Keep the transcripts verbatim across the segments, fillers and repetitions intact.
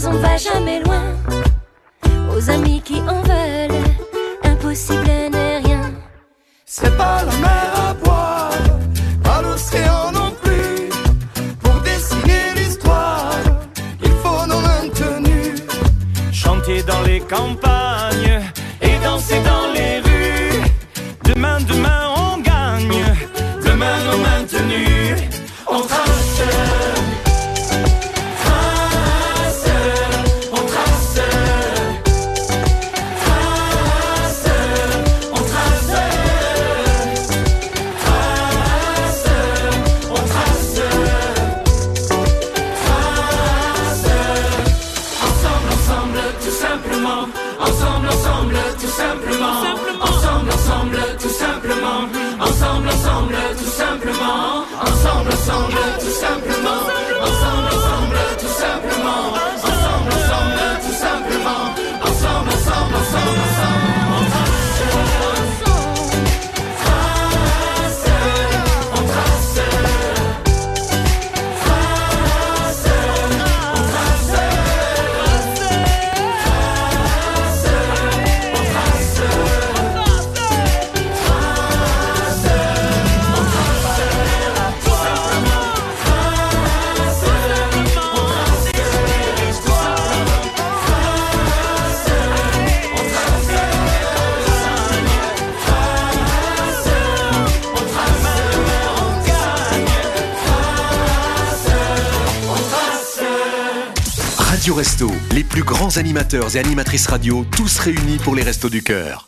mais on ne va jamais loin. Aux amis qui en veulent, impossible n'est rien. C'est pas la mer à boire, pas l'océan non plus. Pour dessiner l'histoire, il faut nos mains tenues. Chanter dans les campagnes et danser dans les rues. Demain, demain on gagne, demain nos mains tenues. On trace. Ensemble, ensemble, tout simplement. Ensemble, ensemble, tout simplement. Ensemble, ensemble, tout simplement. Ensemble, ensemble, tout simplement. Ensemble, ensemble, ensemble, ensemble. Radio Resto, les plus grands animateurs et animatrices radio, tous réunis pour les Restos du Cœur.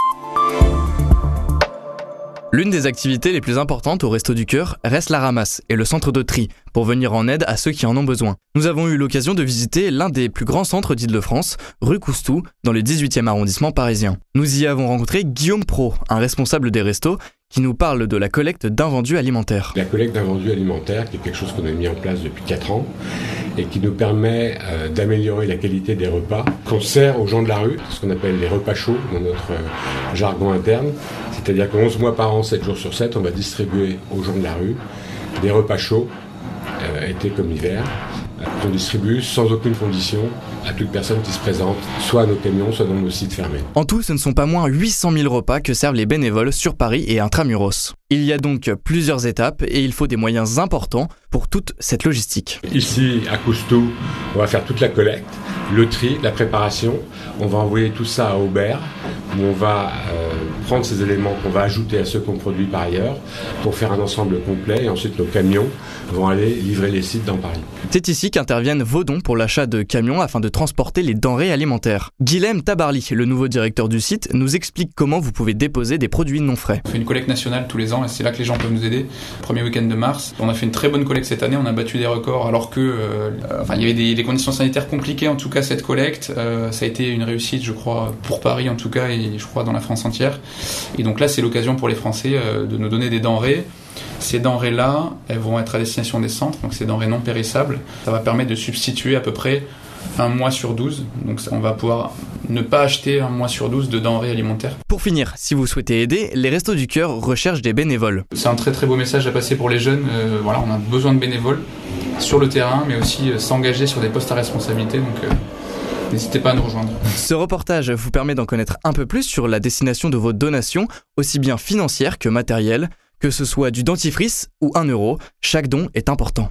L'une des activités les plus importantes au Resto du Cœur reste la ramasse et le centre de tri, pour venir en aide à ceux qui en ont besoin. Nous avons eu l'occasion de visiter l'un des plus grands centres d'Île-de-France, rue Coustou, dans le dix-huitième arrondissement parisien. Nous y avons rencontré Guillaume Pro, un responsable des restos, qui nous parle de la collecte d'invendus alimentaires. La collecte d'invendus alimentaires, qui est quelque chose qu'on a mis en place depuis quatre ans et qui nous permet euh, d'améliorer la qualité des repas qu'on sert aux gens de la rue, ce qu'on appelle les repas chauds dans notre euh, jargon interne. C'est-à-dire que onze mois par an, sept jours sur sept, on va distribuer aux gens de la rue des repas chauds, euh, été comme hiver, qu'on distribue sans aucune condition à toute personne qui se présente, soit à nos camions, soit dans nos sites fermés. En tout, ce ne sont pas moins huit cent mille repas que servent les bénévoles sur Paris et intramuros. Il y a donc plusieurs étapes et il faut des moyens importants pour toute cette logistique. Ici, à Coustou, on va faire toute la collecte, le tri, la préparation. On va envoyer tout ça à Aubert, où on va euh, prendre ces éléments qu'on va ajouter à ceux qu'on produit par ailleurs pour faire un ensemble complet et ensuite nos camions vont aller livrer les sites dans Paris. C'est ici qu'interviennent vos dons pour l'achat de camions afin de transporter les denrées alimentaires. Guilhem Tabarly, le nouveau directeur du site, nous explique comment vous pouvez déposer des produits non frais. On fait une collecte nationale tous les ans et c'est là que les gens peuvent nous aider. Premier week-end de mars, on a fait une très bonne collecte cette année, on a battu des records alors que euh, enfin, il y avait des, des conditions sanitaires compliquées en tout cas cette collecte. Euh, ça a été une réussite je crois pour Paris en tout cas et je crois dans la France entière. Et donc là c'est l'occasion pour les Français euh, de nous donner des denrées. Ces denrées-là, elles vont être à destination des centres, donc ces denrées non périssables. Ça va permettre de substituer à peu près un mois sur douze. Donc on va pouvoir ne pas acheter un mois sur douze de denrées alimentaires. Pour finir, si vous souhaitez aider, les Restos du Cœur recherchent des bénévoles. C'est un très très beau message à passer pour les jeunes. Euh, voilà, on a besoin de bénévoles sur le terrain, mais aussi euh, s'engager sur des postes à responsabilité. Donc euh, n'hésitez pas à nous rejoindre. Ce reportage vous permet d'en connaître un peu plus sur la destination de vos donations, aussi bien financières que matérielles. Que ce soit du dentifrice ou un euro, chaque don est important.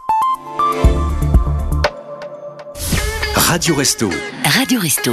Radio Resto. Radio Resto.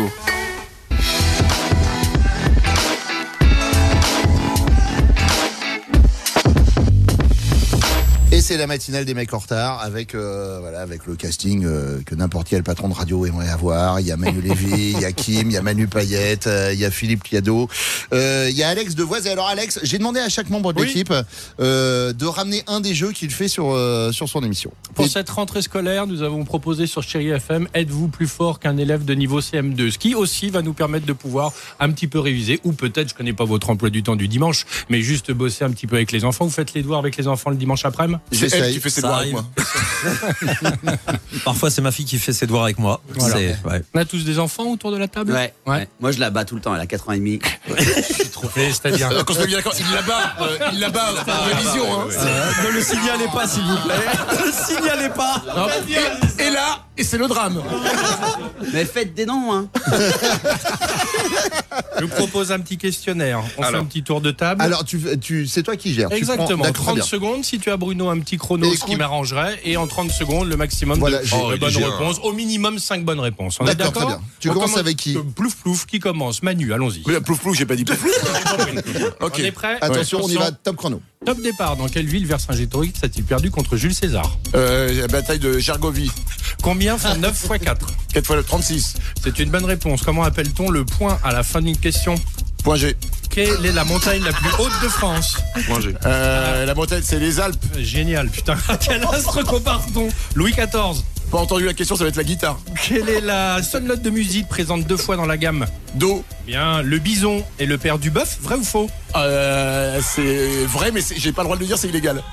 Et c'est la matinale des mecs en retard avec euh, voilà avec le casting euh, que n'importe quel patron de radio aimerait avoir. Il y a Manu Lévy, il y a Kim, il y a Manu Payette, euh, il y a Philippe Liado, euh, il y a Alex Devoise. Et alors Alex, j'ai demandé à chaque membre de oui. l'équipe euh, de ramener un des jeux qu'il fait sur euh, sur son émission. Pour Et... cette rentrée scolaire, nous avons proposé sur Chérie F M, êtes-vous plus fort qu'un élève de niveau C M deux, ce qui aussi va nous permettre de pouvoir un petit peu réviser, ou peut-être, je connais pas votre emploi du temps du dimanche, mais juste bosser un petit peu avec les enfants. Vous faites les devoirs avec les enfants le dimanche après-midi? C'est elle qui fait ses devoirs avec moi. Parfois, c'est ma fille qui fait ses devoirs avec moi. Voilà. C'est, ouais. On a tous des enfants autour de la table? Ouais. ouais. ouais. Moi, je la bats tout le temps. Elle a quatre ans et demi. Je suis trop fait, c'est-à-dire. Euh, quand je me dis d'accord, il la bat. Euh, il la bat en révision. Hein. Euh, ne le signalez pas, s'il vous plaît. Ne le signalez pas. Non, et, et là. et c'est le drame. Mais faites des noms, hein. Je vous propose un petit questionnaire. On Alors. fait un petit tour de table. Alors, tu, tu, c'est toi qui gères. Tu Exactement. prends- d'accord, très trente bien. secondes. Si tu as Bruno un petit chrono, Et ce qui écoute- m'arrangerait. Et en trente secondes, le maximum Voilà, de j'ai- de Oh, bonnes j'ai un- réponses. Au minimum cinq bonnes réponses. On est D'accord, d'accord très bien. Tu On commences commence- avec qui euh, Plouf plouf, qui commence Manu, allons-y. Mais plouf plouf, j'ai pas dit plouf plouf. Ok. On est prêt Attention, on y va, top chrono. Top départ. Dans quelle ville Vercingétorix a-t-il perdu contre Jules César Euh, la bataille de Gergovie. Combien font neuf fois quatre quatre fois le trente-six. C'est une bonne réponse. Comment appelle-t-on le point à la fin d'une question Point G. Quelle est la montagne la plus haute de France Point G. Euh, la montagne, c'est les Alpes. Génial, putain. À quel astre compare-t-on Louis quatorze. Pas entendu la question, ça va être la guitare. Quelle est la seule note de musique présente deux fois dans la gamme Do. Bien, le bison est le père du bœuf, vrai ou faux Euh, c'est vrai, mais c'est- j'ai pas le droit de le dire, c'est illégal.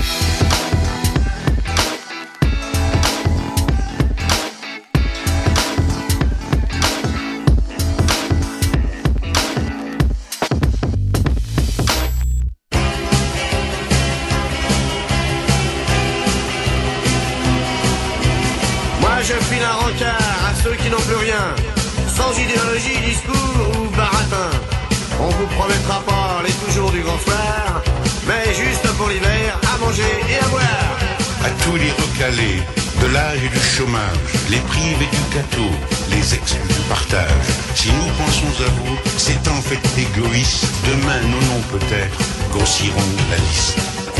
Moi je file un rencard à ceux qui n'ont plus rien, sans idéologie, discours ou baratin. On vous promettra pas les toujours du grand soir, mais juste pour l'hiver, à manger et à boire. À tous les recalés, de l'âge et du chômage, les privés du gâteau, les exclus du partage. Si nous pensons à vous, c'est en fait égoïste. Demain, nos noms peut-être grossiront la liste.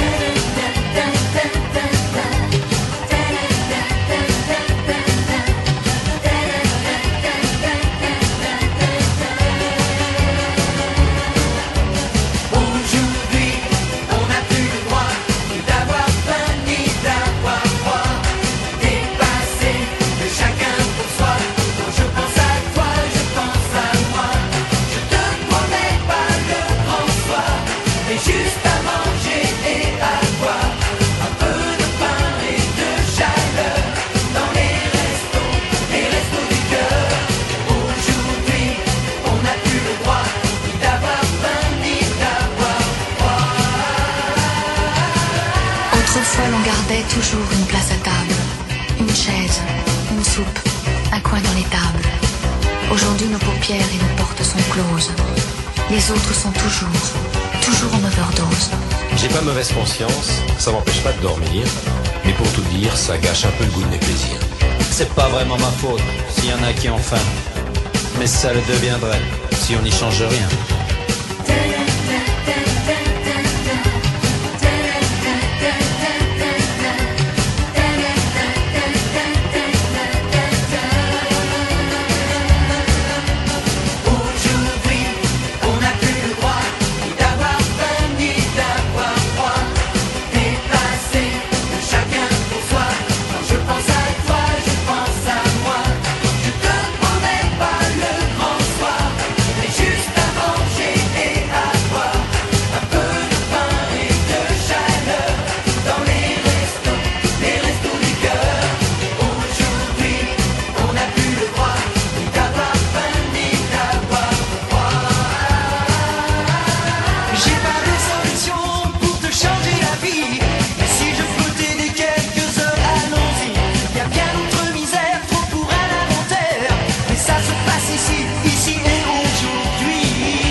Aujourd'hui, on n'a plus le droit d'avoir faim ni d'avoir froid. Dépassé de chacun pour soi. Quand je pense à toi, je pense à moi. Je te promets pas le grand soir, mais juste à manger et à boire. Un peu de pain et de chaleur dans les restos, les restos du cœur. Aujourd'hui, on n'a plus le droit d'avoir faim ni d'avoir froid. Autrefois, l'on gardait toujours une place à table, une chaise, une soupe, un coin dans les tables. Aujourd'hui, nos paupières et nos portes sont closes. Les autres sont toujours, toujours en overdose. J'ai pas mauvaise conscience, ça m'empêche pas de dormir, mais pour tout dire, ça gâche un peu le goût de mes plaisirs. C'est pas vraiment ma faute s'il y en a qui ont faim, mais ça le deviendrait si on n'y change rien. Aujourd'hui, on n'a plus le droit d'avoir faim ni d'avoir froid. Dépassé de chacun pour soi. Quand je pense à toi, je pense à moi. Je te promets pas le grand soir, mais juste à manger et à boire. Un peu de pain et de chaleur dans les restos, les restos du cœur. Aujourd'hui, on n'a plus le droit d'avoir faim ni d'avoir froid. J'ai pas de solution pour te changer la vie, mais si je peux t'aider quelques heures, allons-y. Y'a bien d'autres misères, trop pour un inventaire, mais ça se passe ici, ici et aujourd'hui.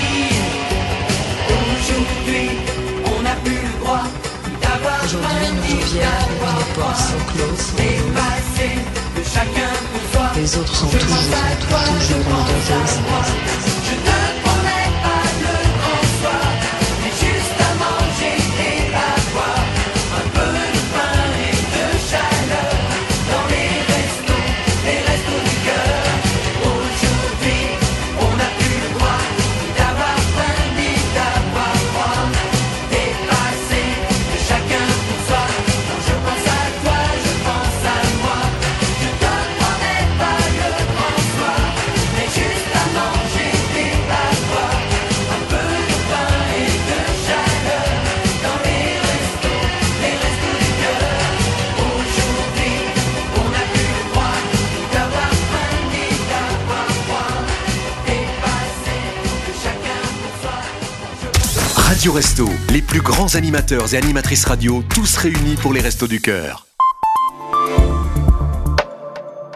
Aujourd'hui, on n'a plus le droit d'avoir Aujourd'hui, nos paupières et nos portes sont closes. dépassé de chacun pour soi. Les autres sont toujours, toujours en overdose. Je te promets pas le grand soir, mais juste à manger et à boire. Un peu de pain et de chaleur dans les restos, les restos du cœur. Aujourd'hui, on n'a plus le droit d'avoir faim ni d'avoir froid. Dépassé de chacun pour soi. Quand je pense à toi, je pense à moi. Je te promets pas le grand soir, mais juste à manger et à boire. Un peu de pain et de chaleur dans les restos, les restos du cœur. Aujourd'hui, on n'a plus le droit d'avoir faim ni d'avoir froid. Dépassé de chacun pour soi. Radio Resto, les plus grands animateurs et animatrices radio, tous réunis pour les Restos du Cœur.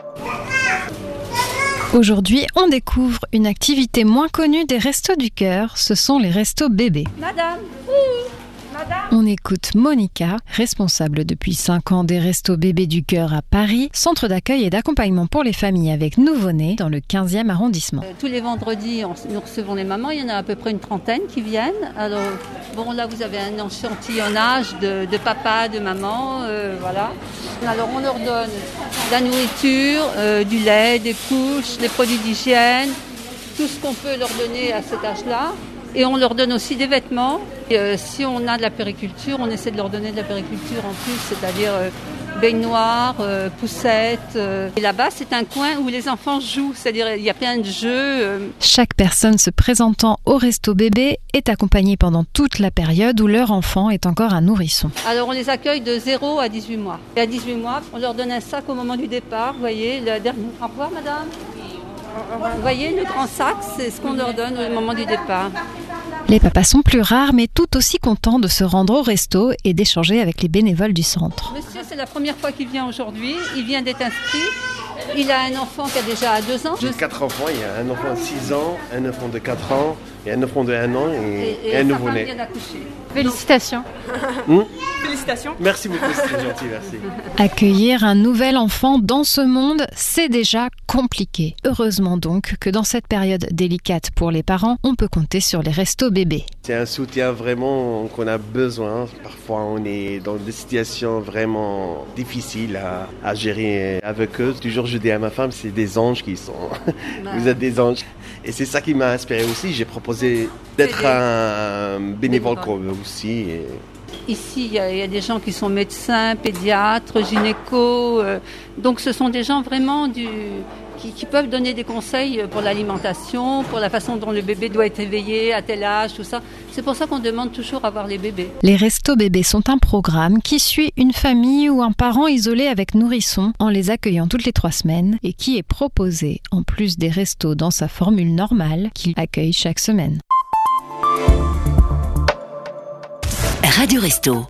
Aujourd'hui, on découvre une activité moins connue des Restos du Cœur, ce sont les restos bébés. Madame, oui, madame. On écoute Monica, responsable depuis cinq ans des Restos bébés du Cœur à Paris, centre d'accueil et d'accompagnement pour les familles avec nouveau-nés dans le quinzième arrondissement. Euh, tous les vendredis, on, nous recevons les mamans, il y en a à peu près une trentaine qui viennent. Alors, bon, là, vous avez un échantillonnage de, de papa, de maman, euh, voilà. Alors, on leur donne de la nourriture, euh, du lait, des couches, des produits d'hygiène, tout ce qu'on peut leur donner à cet âge-là. Et on leur donne aussi des vêtements. Et, euh, si on a de la périculture, on essaie de leur donner de la périculture en plus, c'est-à-dire euh, baignoire, euh, poussette. Euh. Et là-bas, c'est un coin où les enfants jouent, c'est-à-dire il y a plein de jeux. Euh. Chaque personne se présentant au Resto Bébé est accompagnée pendant toute la période où leur enfant est encore un nourrisson. Alors on les accueille de zéro à dix-huit mois. Et à dix-huit mois, on leur donne un sac au moment du départ, vous voyez, le dernier. Au revoir madame. Vous voyez, le grand sac, c'est ce qu'on leur donne au moment du départ. Les papas sont plus rares, mais tout aussi contents de se rendre au resto et d'échanger avec les bénévoles du centre. Monsieur, c'est la première fois qu'il vient aujourd'hui. Il vient d'être inscrit. Il a un enfant qui a déjà deux ans. J'ai quatre enfants. Il y a un enfant de six ans, un enfant de quatre ans, et un enfant de un an et, Et, et et un sa nouveau-né. femme vient d'accoucher. Félicitations. Hmm Félicitations. Merci beaucoup, c'est très gentil, merci. Accueillir un nouvel enfant dans ce monde, c'est déjà compliqué. Heureusement donc que dans cette période délicate pour les parents, on peut compter sur les restos bébés. C'est un soutien vraiment qu'on a besoin. Parfois, on est dans des situations vraiment difficiles à, à gérer avec eux. Toujours, je dis à ma femme, c'est des anges qui sont. Vous êtes des anges. Et c'est ça qui m'a inspiré aussi. J'ai proposé d'être un bénévole comme eux aussi. Et... Ici, il y, a, il y a des gens qui sont médecins, pédiatres, gynécos. Euh, donc, ce sont des gens vraiment du, qui, qui peuvent donner des conseils pour l'alimentation, pour la façon dont le bébé doit être éveillé, à tel âge, tout ça. C'est pour ça qu'on demande toujours à voir les bébés. Les restos bébés sont un programme qui suit une famille ou un parent isolé avec nourrisson en les accueillant toutes les trois semaines et qui est proposé en plus des restos dans sa formule normale qu'il accueille chaque semaine. Radio Resto.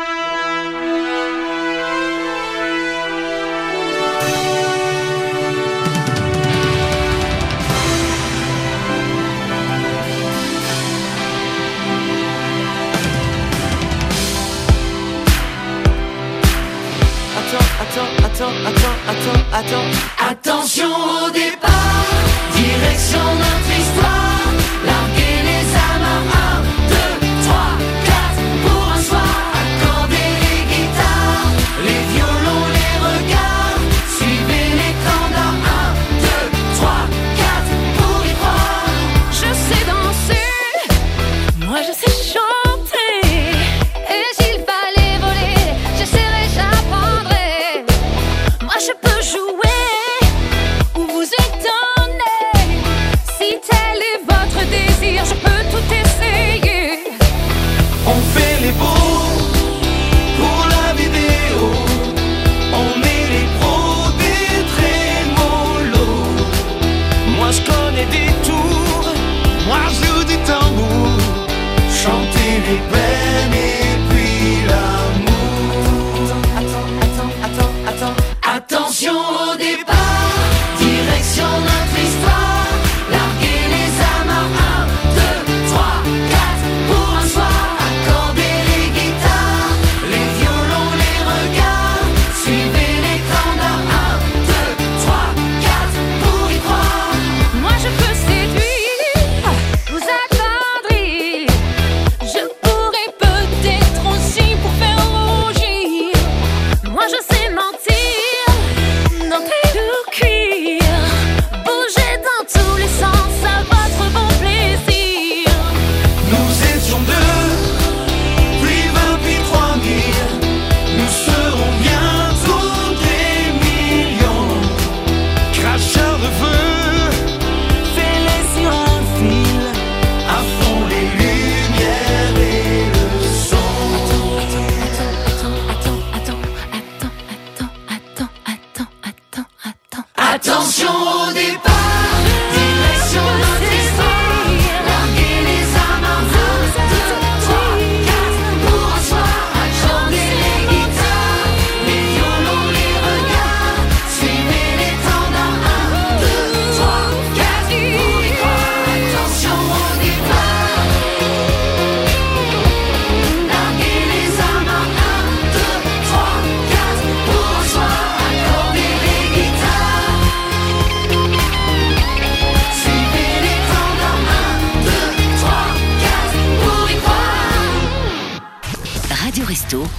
Attends, attends, attends, attends, attends. Attention au départ, direction notre histoire. Larguer les amarres, un, deux, trois, quatre, pour un soir. Accorder les guitares, les violons, les regards. Suivez les standards, un, deux, trois, quatre, pour y croire. Je sais danser, moi je sais chanter. Et s'il fallait voler, j'essaierai, j'apprendrai. Moi je peux jouer ou vous étonner. Si tel est votre désir, je peux tout essayer. On fait les beaux pour la vidéo. On est les pros des trémolos. Moi je connais des tours, moi je joue du tambour. Chanter les peines et puis l'amour. Attends, attends, attends, attends. Attention au départ, direction notre histoire. Larguer les amarres, un, deux, trois, quatre, pour un soir. Accorder les guitares, les violons, les regards. Suivez les standards, un, deux, trois, quatre, pour y croire. Moi je peux séduire, vous attendrir. Je pourrais peut-être aussi pour faire rougir. Moi je sais mentir, dans tout cuir. Bouger dans tous les sens à votre bon plaisir. Nous étions deux, puis vingt, puis trois mille. Nous serons bientôt des millions. Cracheurs de feu, fais-les si on file. À fond les lumières et le son. Attention au départ, direction notre histoire. Larguer les amarres, un, deux, trois, quatre, pour un soir. Accorder les guitares, les violons, les regards. Suivez les standards, un, deux, trois,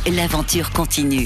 l'aventure continue.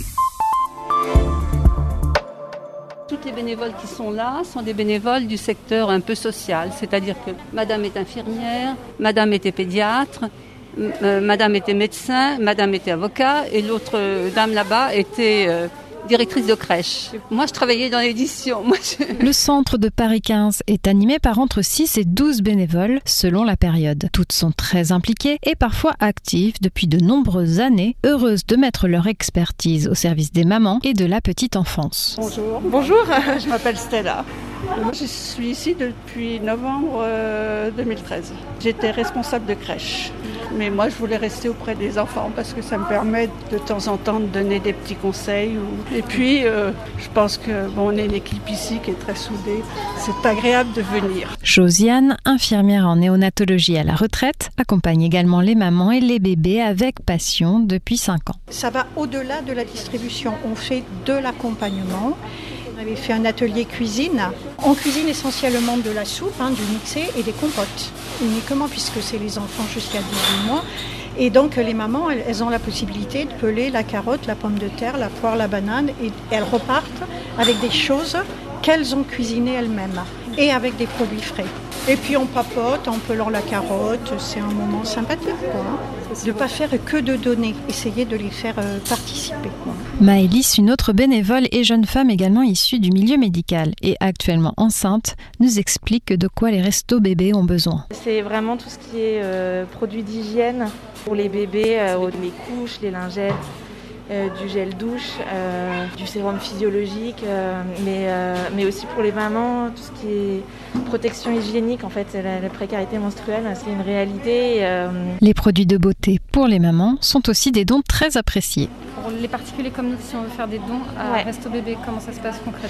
Toutes les bénévoles qui sont là sont des bénévoles du secteur un peu social, c'est-à-dire que madame est infirmière, madame était pédiatre, euh, madame était médecin, madame était avocat et l'autre euh, dame là-bas était euh, directrice de crèche. Moi, je travaillais dans l'édition. Moi, je... Le centre de Paris quinze est animé par entre six et douze bénévoles selon la période. Toutes sont très impliquées et parfois actives depuis de nombreuses années, heureuses de mettre leur expertise au service des mamans et de la petite enfance. Bonjour. Bonjour, je m'appelle Stella. Moi, je suis ici depuis novembre deux mille treize. J'étais responsable de crèche. Mais moi, je voulais rester auprès des enfants parce que ça me permet de temps en temps de donner des petits conseils. Et puis, euh, je pense que bon, on est une équipe ici qui est très soudée. C'est agréable de venir. Josiane, infirmière en néonatologie à la retraite, accompagne également les mamans et les bébés avec passion depuis cinq ans. Ça va au-delà de la distribution. On fait de l'accompagnement. On avait fait un atelier cuisine. On cuisine essentiellement de la soupe, hein, du mixé et des compotes. Uniquement puisque c'est les enfants jusqu'à dix-huit mois. Et donc les mamans, elles, elles ont la possibilité de peler la carotte, la pomme de terre, la poire, la banane. Et elles repartent avec des choses qu'elles ont cuisinées elles-mêmes. Et avec des produits frais. Et puis on papote en pelant la carotte. C'est un moment sympathique, quoi. Hein. De ne pas faire que de donner, essayer de les faire euh, participer. Quoi. Maëlys, une autre bénévole et jeune femme également issue du milieu médical et actuellement enceinte, nous explique de quoi les restos bébés ont besoin. C'est vraiment tout ce qui est euh, produits d'hygiène pour les bébés, euh, les couches, les lingettes, euh, du gel douche, euh, du sérum physiologique, euh, mais, euh, mais aussi pour les mamans, tout ce qui est protection hygiénique. En fait, la, la précarité menstruelle, c'est une réalité. Euh... Les produits de beauté pour les mamans sont aussi des dons très appréciés. Pour les particuliers comme nous, si on veut faire des dons à ouais. Resto Bébé, comment ça se passe concrètement ?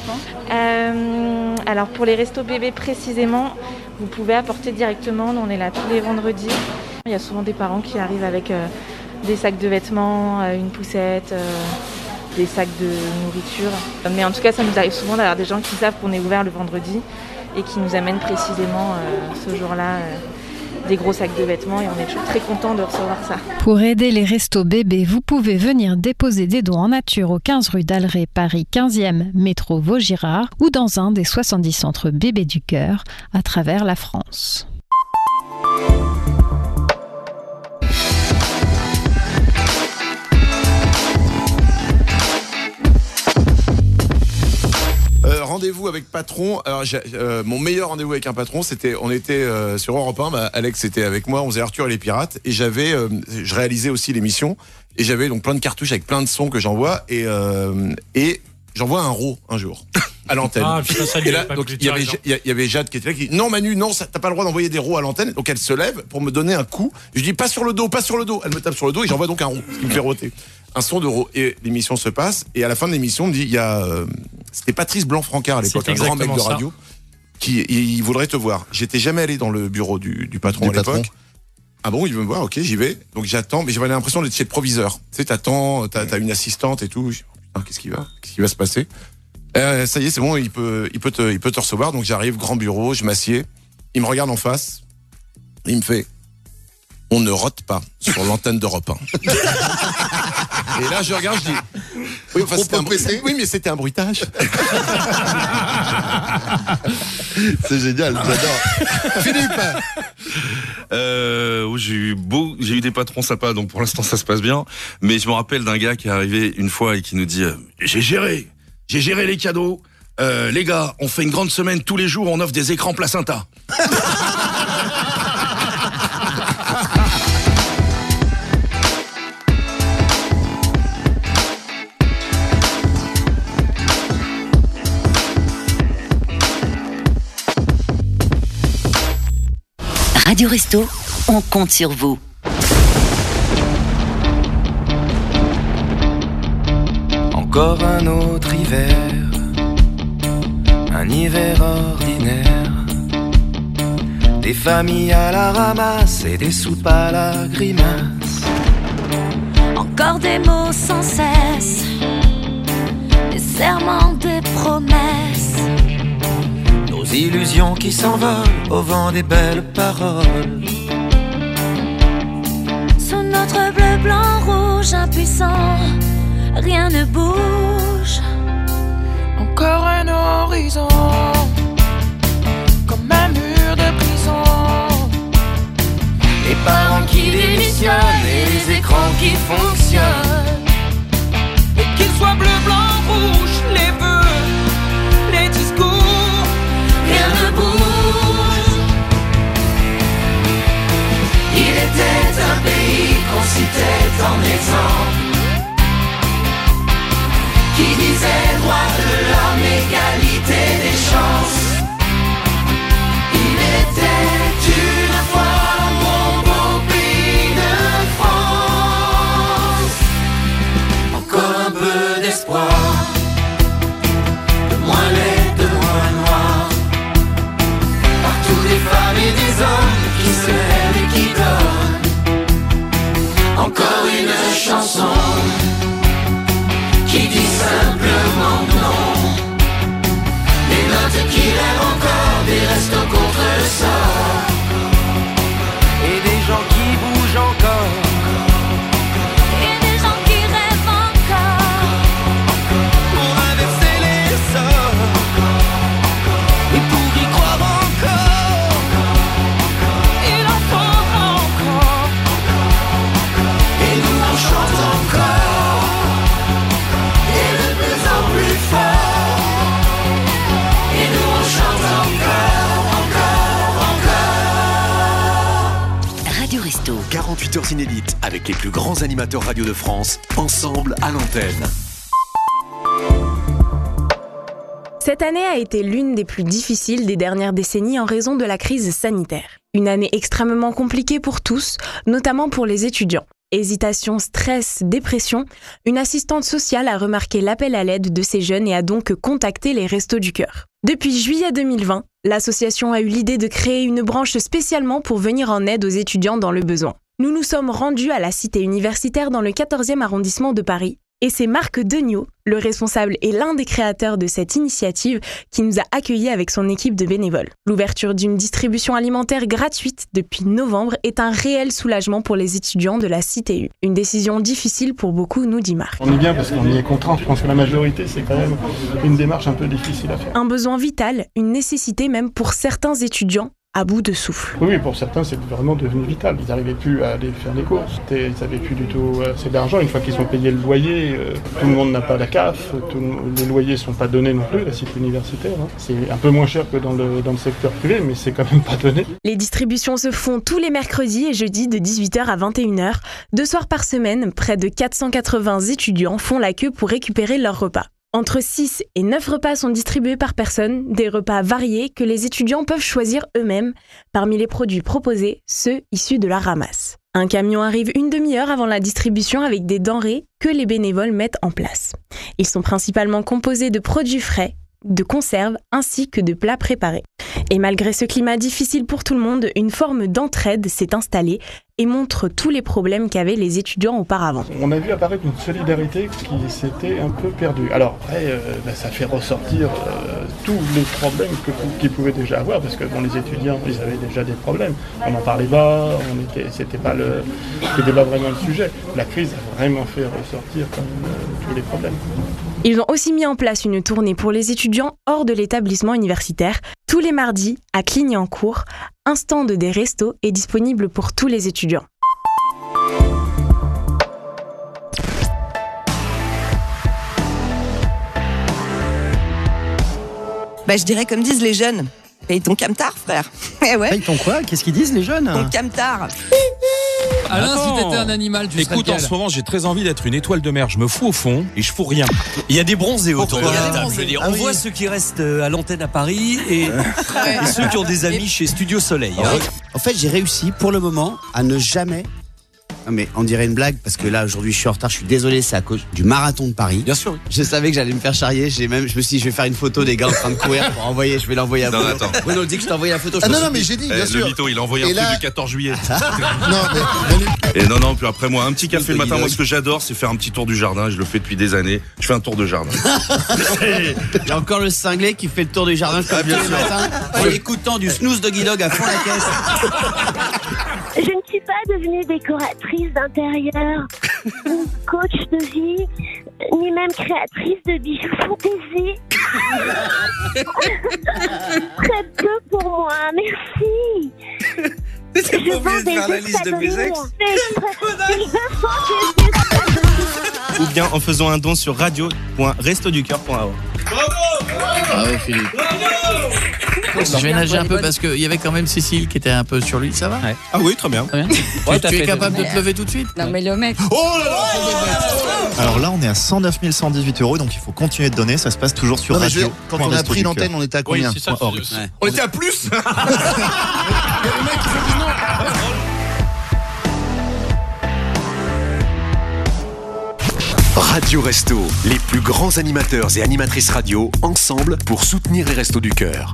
euh, Alors pour les Resto Bébé précisément, vous pouvez apporter directement. On est là tous les vendredis. Il y a souvent des parents qui arrivent avec euh, des sacs de vêtements, euh, une poussette, euh, des sacs de nourriture. Mais en tout cas, ça nous arrive souvent d'avoir des gens qui savent qu'on est ouvert le vendredi et qui nous amènent précisément euh, ce jour-là euh, des gros sacs de vêtements et on est toujours très contents de recevoir ça. Pour aider les restos bébés, vous pouvez venir déposer des dons en nature au quinze rue d'Alray, Paris quinzième, métro Vaugirard ou dans un des soixante-dix centres bébés du cœur à travers la France. Euh, rendez-vous avec patron. Alors, j'ai, euh, mon meilleur rendez-vous avec un patron, c'était, on était euh, sur Europe un. Bah, Alex était avec moi, on faisait Arthur et les pirates, et j'avais, euh, je réalisais aussi l'émission, et j'avais donc plein de cartouches avec plein de sons que j'envoie, et euh, et j'envoie un raw un jour à l'antenne. Ah, putain, ça lui et là, pas donc plus il y avait, tard, il y avait Jade qui était là, qui dit non Manu, non, ça, t'as pas le droit d'envoyer des raws à l'antenne. Donc elle se lève pour me donner un coup. Je dis pas sur le dos, pas sur le dos. Elle me tape sur le dos et j'envoie donc un raw, ce qui me fait roter. Un son de raw. Et l'émission se passe, et à la fin de l'émission, on me dit, il y a, euh, c'était Patrice Blanc-Francard à l'époque, C'est un grand mec de ça. radio, qui il, il voudrait te voir. J'étais jamais allé dans le bureau du, du patron Du à l'époque. patron. Ah bon, il veut me voir, ok, j'y vais. Donc j'attends, mais j'avais l'impression d'être chez le proviseur. Tu sais, t'attends, t'as, t'as une assistante et tout. Je dis, putain, qu'est-ce qui va, qu'est-ce qui va se passer? Euh, ça y est, c'est bon, il peut, il peut te, il peut te recevoir. Donc j'arrive, grand bureau, je m'assieds. Il me regarde en face. Il me fait, on ne rote pas sur l'antenne d'Europe un. Et là, je regarde, je dis, oui, enfin, c'était un bruit- oui, mais c'était un bruitage. C'est génial, j'adore. Philippe. Euh, où j'ai eu beau, j'ai eu des patrons sympas, donc pour l'instant ça se passe bien. Mais je me rappelle d'un gars qui est arrivé une fois et qui nous dit euh, j'ai géré, j'ai géré les cadeaux. Euh, les gars, on fait une grande semaine tous les jours, on offre des écrans placenta. Radio Resto, on compte sur vous. Encore un autre hiver, un hiver ordinaire. Des familles à la ramasse et des soupes à la grimace. Encore des mots sans cesse, des serments, des promesses. Nos illusions qui s'envolent au vent des belles paroles. Sous nos Notre bleu, blanc, rouge, impuissant, rien ne bouge. Encore un horizon, comme un mur de prison. Les parents qui démissionnent et les écrans qui fonctionnent. Et qu'il soit bleu, blanc, rouge, les vœux, les discours, rien ne bouge. Il était un pays qu'on citait en exemple, qui disait droit de l'homme, égalité des chances. Il était une fois mon beau pays de France. Encore un peu d'espoir, de moins laid, de moins noir. Partout des femmes et des hommes qui se lèvent et qui donnent. Encore une chanson qui dit simplement non. Des notes qui rêvent encore, des restos contre le sort. et des gens qui bougent encore. Et des gens qui rêvent encore Pour inverser les sorts et pour y croire encore. Il en faut encore. Et nous on chante encore, et de plus en plus fort. Et nous on chante encore, encore, encore. Radio Resto. quarante-huit heures inédites avec les plus grands animateurs radio de France, ensemble à l'antenne. Cette année a été l'une des plus difficiles des dernières décennies en raison de la crise sanitaire. Une année extrêmement compliquée pour tous, notamment pour les étudiants. Hésitation, stress, dépression, une assistante sociale a remarqué l'appel à l'aide de ces jeunes et a donc contacté les Restos du Cœur. Depuis juillet deux mille vingt, l'association a eu l'idée de créer une branche spécialement pour venir en aide aux étudiants dans le besoin. Nous nous sommes rendus à la cité universitaire dans le quatorzième arrondissement de Paris. Et c'est Marc Degnaud, le responsable et l'un des créateurs de cette initiative, qui nous a accueillis avec son équipe de bénévoles. L'ouverture d'une distribution alimentaire gratuite depuis novembre est un réel soulagement pour les étudiants de la C T U. Une décision difficile pour beaucoup, nous dit Marc. On est bien parce qu'on y est contraint. Je pense que la majorité, c'est quand même une démarche un peu difficile à faire. Un besoin vital, une nécessité même pour certains étudiants à bout de souffle. Oui, pour certains, c'est vraiment devenu vital. Ils n'arrivaient plus à aller faire les courses. Ils n'avaient plus du tout assez d'argent. Une fois qu'ils ont payé le loyer, euh, tout le monde n'a pas la C A F. Tout, les loyers ne sont pas donnés non plus, la cité universitaire. Hein. C'est un peu moins cher que dans le, dans le secteur privé, mais c'est quand même pas donné. Les distributions se font tous les mercredis et jeudis de dix-huit heures à vingt et une heures. Deux soirs par semaine, près de quatre cent quatre-vingts étudiants font la queue pour récupérer leur repas. Entre six et neuf repas sont distribués par personne, des repas variés que les étudiants peuvent choisir eux-mêmes. Parmi les produits proposés, ceux issus de la ramasse. Un camion arrive une demi-heure avant la distribution avec des denrées que les bénévoles mettent en place. Ils sont principalement composés de produits frais, de conserves ainsi que de plats préparés. Et malgré ce climat difficile pour tout le monde, une forme d'entraide s'est installée et montre tous les problèmes qu'avaient les étudiants auparavant. On a vu apparaître une solidarité qui s'était un peu perdue. Alors après, euh, bah, ça fait ressortir euh, tous les problèmes que, qu'ils pouvaient déjà avoir, parce que bon, les étudiants, ils avaient déjà des problèmes. On n'en parlait pas, on était, c'était pas le, c'était pas vraiment le sujet. La crise a vraiment fait ressortir quand même, euh, tous les problèmes. Ils ont aussi mis en place une tournée pour les étudiants hors de l'établissement universitaire. Tous les mardis, à Clignancourt, un stand des restos est disponible pour tous les étudiants. Bah, je dirais comme disent les jeunes. Paye ton camtar, frère. Eh ouais. Paye ton quoi? Qu'est-ce qu'ils disent les jeunes? Ton camtar. Alain, Attends. si t'étais un animal, tu Écoute, serais en lequel? ce moment, j'ai très envie d'être une étoile de mer. Je me fous au fond et je fous rien. Il y a des bronzés autour de Pourquoi? la table. Je veux dire, Ah on oui. voit ceux qui restent euh, à l'antenne à Paris et, et ceux qui ont des amis chez Studio Soleil. hein. En fait, j'ai réussi pour le moment à ne jamais. Non mais on dirait une blague parce que là aujourd'hui je suis en retard, je suis désolé, c'est à cause du marathon de Paris. Bien sûr. Je savais que j'allais me faire charrier, j'ai même, je me suis dit je vais faire une photo des gars en train de courir pour envoyer, je vais l'envoyer à Non, Bruno. attends. Bruno dit que je t'ai envoyé la photo. Ah je non, me non, suis mais dit- j'ai dit, Eh, bien le sûr. mytho, il a envoyé Et un truc là- du quatorze juillet. Non, mais Manu, Et non, non, puis après moi, un petit café le matin. Moi, ce que j'adore, c'est faire un petit tour du jardin. Je le fais depuis des années. Je fais un tour de jardin. Il y a encore le cinglé qui fait le tour du jardin comme bien tous les sûr. matins en écoutant du snooze doggy dog à fond la caisse. Je ne suis pas devenue décoratrice d'intérieur, ni coach de vie, ni même créatrice de bijoux fantaisie. Très peu pour moi, merci. T'es pas obligé de faire la liste de mes ex. Ou bien en faisant un don sur radio point resto du cœur point a o. Bravo Philippe. Je vais nager un peu parce qu'il y avait quand même Cécile qui était un peu sur lui, ça va? Ah oui, très bien. Très bien. Ouais, tu tu es capable de te lever tout de suite? Non mais le mec. Oh là là. Alors là, on est à cent neuf mille cent dix-huit euros, donc il faut continuer de donner. Ça se passe toujours sur Non, mais je veux radio. dire, quand on a pris l'antenne, on était à combien? Oui, c'est ça, org. c'est- On était à plus. Radio Resto, les plus grands animateurs et animatrices radio, ensemble pour soutenir les Restos du Cœur.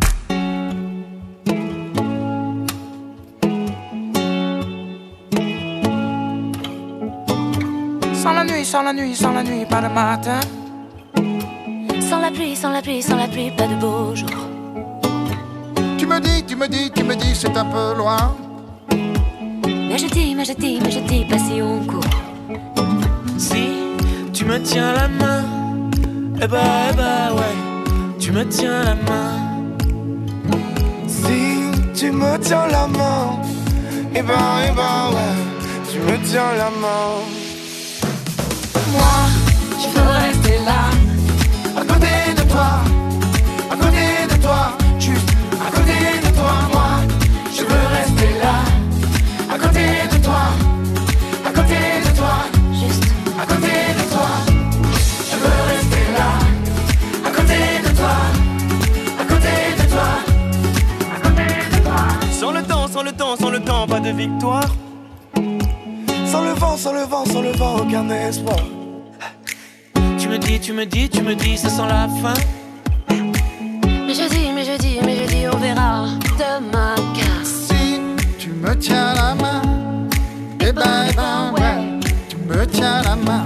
Sans la nuit, sans la nuit, sans la nuit, pas le matin. Sans la pluie, sans la pluie, sans la pluie, pas de beau jour. Tu me dis, tu me dis, tu me dis, c'est un peu loin. Mais je dis, mais je dis, mais je dis, pas si on court. Si tu me tiens la main, eh bah, eh bah ouais, tu me tiens la main. Si tu me tiens la main, eh bah, eh bah ouais, tu me tiens la main. Moi, je veux rester là, à côté de toi, à côté de toi, juste à côté de toi. Moi, je veux rester là, à côté de toi, à côté de toi, juste à côté de toi. Je veux rester là, à côté de toi, à côté de toi, à côté de toi. Sans le temps, sans le temps, sans le temps, pas de victoire. Sans le vent, sans le vent, sans le vent, aucun espoir. Tu me dis, tu me dis, tu me dis, ça sent la fin. Mais je dis, mais je dis, mais je dis, on verra demain. Car Si tu me tiens la main, eh ben, eh ben, ouais, tu me tiens la main.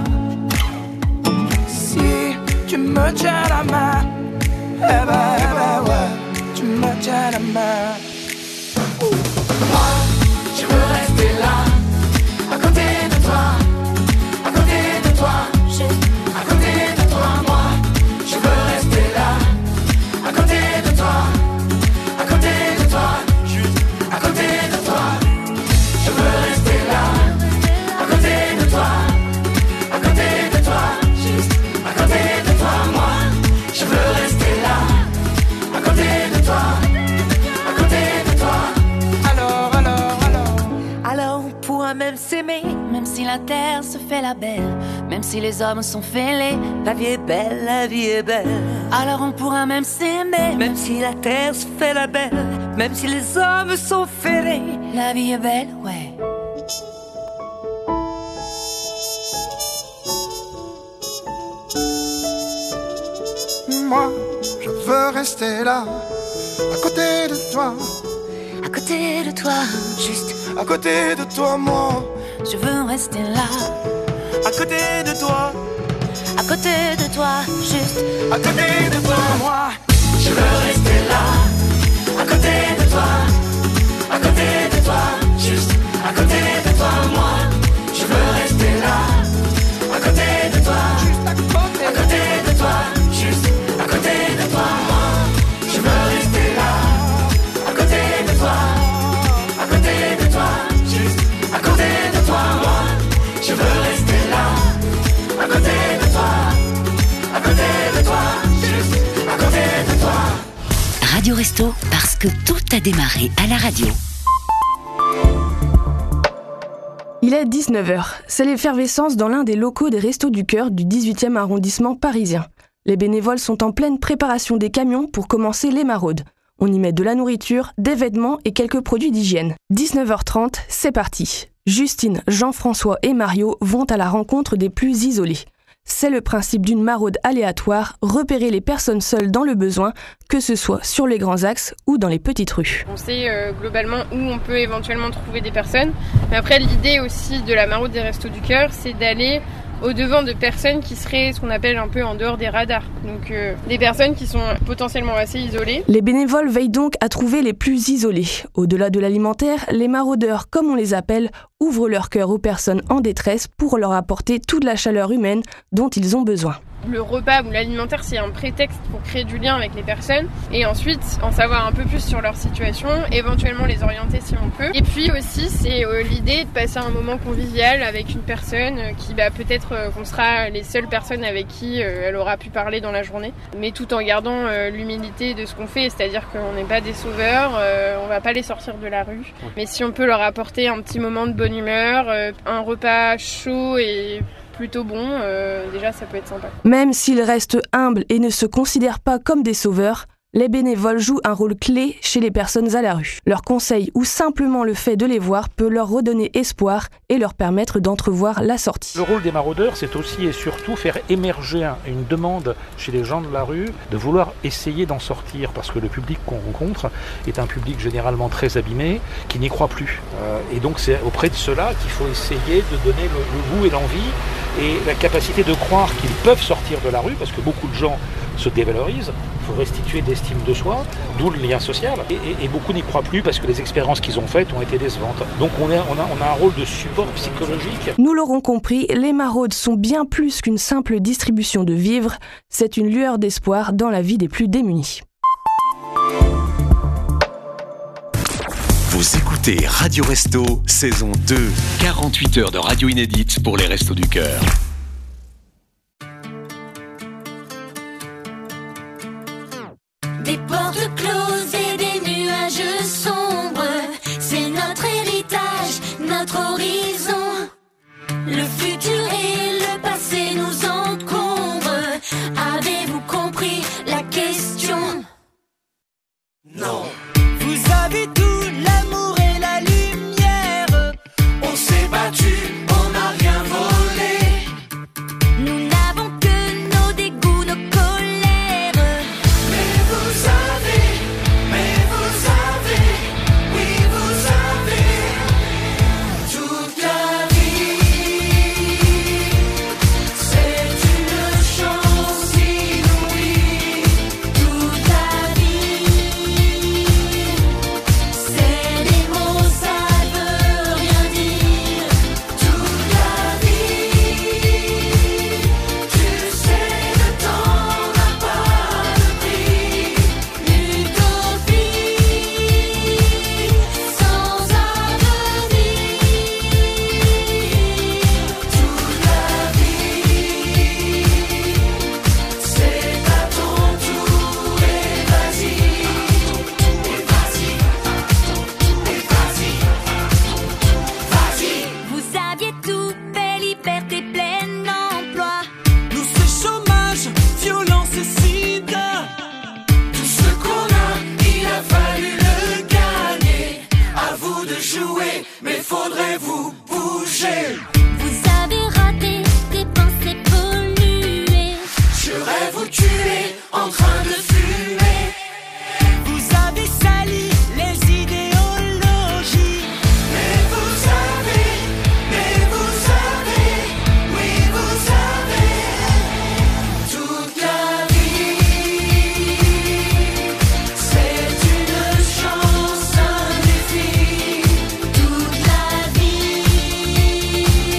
Si tu me tiens la main, eh ben, eh ben, ouais, tu me tiens la main. Moi, je veux rester là, à côté de toi, à côté de toi, juste à côté de toi. Moi, je veux rester là, à côté de toi, à côté de toi, juste à côté de toi. Je veux rester là, à côté de toi, à côté de toi, juste à côté de toi. Moi, je veux rester là, à côté de toi, à côté de toi. Alors, alors, alors. alors on pourra même s'aimer, même si la terre se fait la belle, même si les hommes sont fêlés. La vie est belle, la vie est belle. Alors on pourra même s'aimer, même si la terre se fait la belle, même si les hommes sont fêlés. La vie est belle, ouais. Moi, je veux rester là, à côté de toi, À côté de toi, juste à côté de toi, moi. je veux rester là. À côté de toi, À côté de toi, juste à côté de toi, moi. Je veux rester là, à côté de toi, à côté de toi, juste à côté de toi, moi. Je veux rester là, à côté de toi, juste à côté, à côté de toi, juste à côté de toi, moi. Je veux rester là, à côté de toi, à côté de toi, juste à côté de toi, moi. Je veux rester là, à côté de toi, à côté de toi, juste à côté de toi. Radio Resto, parce que tout a démarré à la radio. Il est dix-neuf heures. C'est l'effervescence dans l'un des locaux des Restos du Cœur du dix-huitième arrondissement parisien. Les bénévoles sont en pleine préparation des camions pour commencer les maraudes. On y met de la nourriture, des vêtements et quelques produits d'hygiène. dix-neuf heures trente, c'est parti. Justine, Jean-François et Mario vont à la rencontre des plus isolés. C'est le principe d'une maraude aléatoire, repérer les personnes seules dans le besoin, que ce soit sur les grands axes ou dans les petites rues. On sait euh, globalement où on peut éventuellement trouver des personnes. Mais après, l'idée aussi de la maraude des Restos du Cœur, c'est d'aller au devant de personnes qui seraient ce qu'on appelle un peu en dehors des radars. Donc euh, des personnes qui sont potentiellement assez isolées. Les bénévoles veillent donc à trouver les plus isolés. Au-delà de l'alimentaire, les maraudeurs, comme on les appelle, ouvrent leur cœur aux personnes en détresse pour leur apporter toute la chaleur humaine dont ils ont besoin. Le repas ou l'alimentaire, c'est un prétexte pour créer du lien avec les personnes et ensuite en savoir un peu plus sur leur situation, éventuellement les orienter si on peut. Et puis aussi, c'est euh, l'idée de passer un moment convivial avec une personne euh, qui bah, peut-être euh, qu'on sera les seules personnes avec qui euh, elle aura pu parler dans la journée, mais tout en gardant euh, l'humilité de ce qu'on fait, c'est-à-dire qu'on n'est pas des sauveurs, euh, on va pas les sortir de la rue, mais si on peut leur apporter un petit moment de bonne humeur, euh, un repas chaud et plutôt bon, euh, déjà ça peut être sympa. Même s'ils restent humbles et ne se considèrent pas comme des sauveurs, les bénévoles jouent un rôle clé chez les personnes à la rue. Leurs conseils ou simplement le fait de les voir peut leur redonner espoir et leur permettre d'entrevoir la sortie. Le rôle des maraudeurs, c'est aussi et surtout faire émerger une demande chez les gens de la rue de vouloir essayer d'en sortir, parce que le public qu'on rencontre est un public généralement très abîmé, qui n'y croit plus. Euh, et donc c'est auprès de ceux-là qu'il faut essayer de donner le, le goût et l'envie et la capacité de croire qu'ils peuvent sortir de la rue, parce que beaucoup de gens se dévalorisent. Il faut restituer d'estime de soi, d'où le lien social. Et, et, et beaucoup n'y croient plus parce que les expériences qu'ils ont faites ont été décevantes. Donc on, est, on, a, on a un rôle de support psychologique. Nous l'aurons compris, les maraudes sont bien plus qu'une simple distribution de vivres. C'est une lueur d'espoir dans la vie des plus démunis. Vous écoutez Radio Resto, saison deux, quarante-huit heures de radio inédite pour les Restos du Cœur. Des portes closes et des nuages sombres, c'est notre héritage, notre horizon. Le futur et le passé nous encombrent. Avez-vous compris la question? Non. Vous avez tout, l'amour et la lumière. On s'est battu, on n'a rien volé. Nous n'avons que nos dégoûts, nos colères. Mais vous savez, mais vous savez, oui vous savez, toute la vie, c'est une chance inouïe. Toute la vie, c'est des mots, ça veut rien dire. Toute la vie, tu sais, le temps n'a pas de prix. L'utopie sans avenir. Toute la vie, c'est à ton tour et vas-y, et vas-y, et vas-y, vas-y. Vous aviez tout, paix, liberté, plein emploi. Nous ce chômage, violence et sida. Tout ce qu'on a, il a fallu le gagner. À vous de jouer, mais faudrait vous bouger. Vous avez raté des pensées polluées. Je rêve vous tuer en train de fumer. Vous avez sali les idéologies. Mais vous savez, mais vous savez, oui vous savez, toute la vie, c'est une chance, un défi. Toute la vie,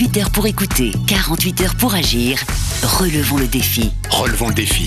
quarante-huit heures pour écouter, quarante-huit heures pour agir. Relevons le défi. Relevons le défi.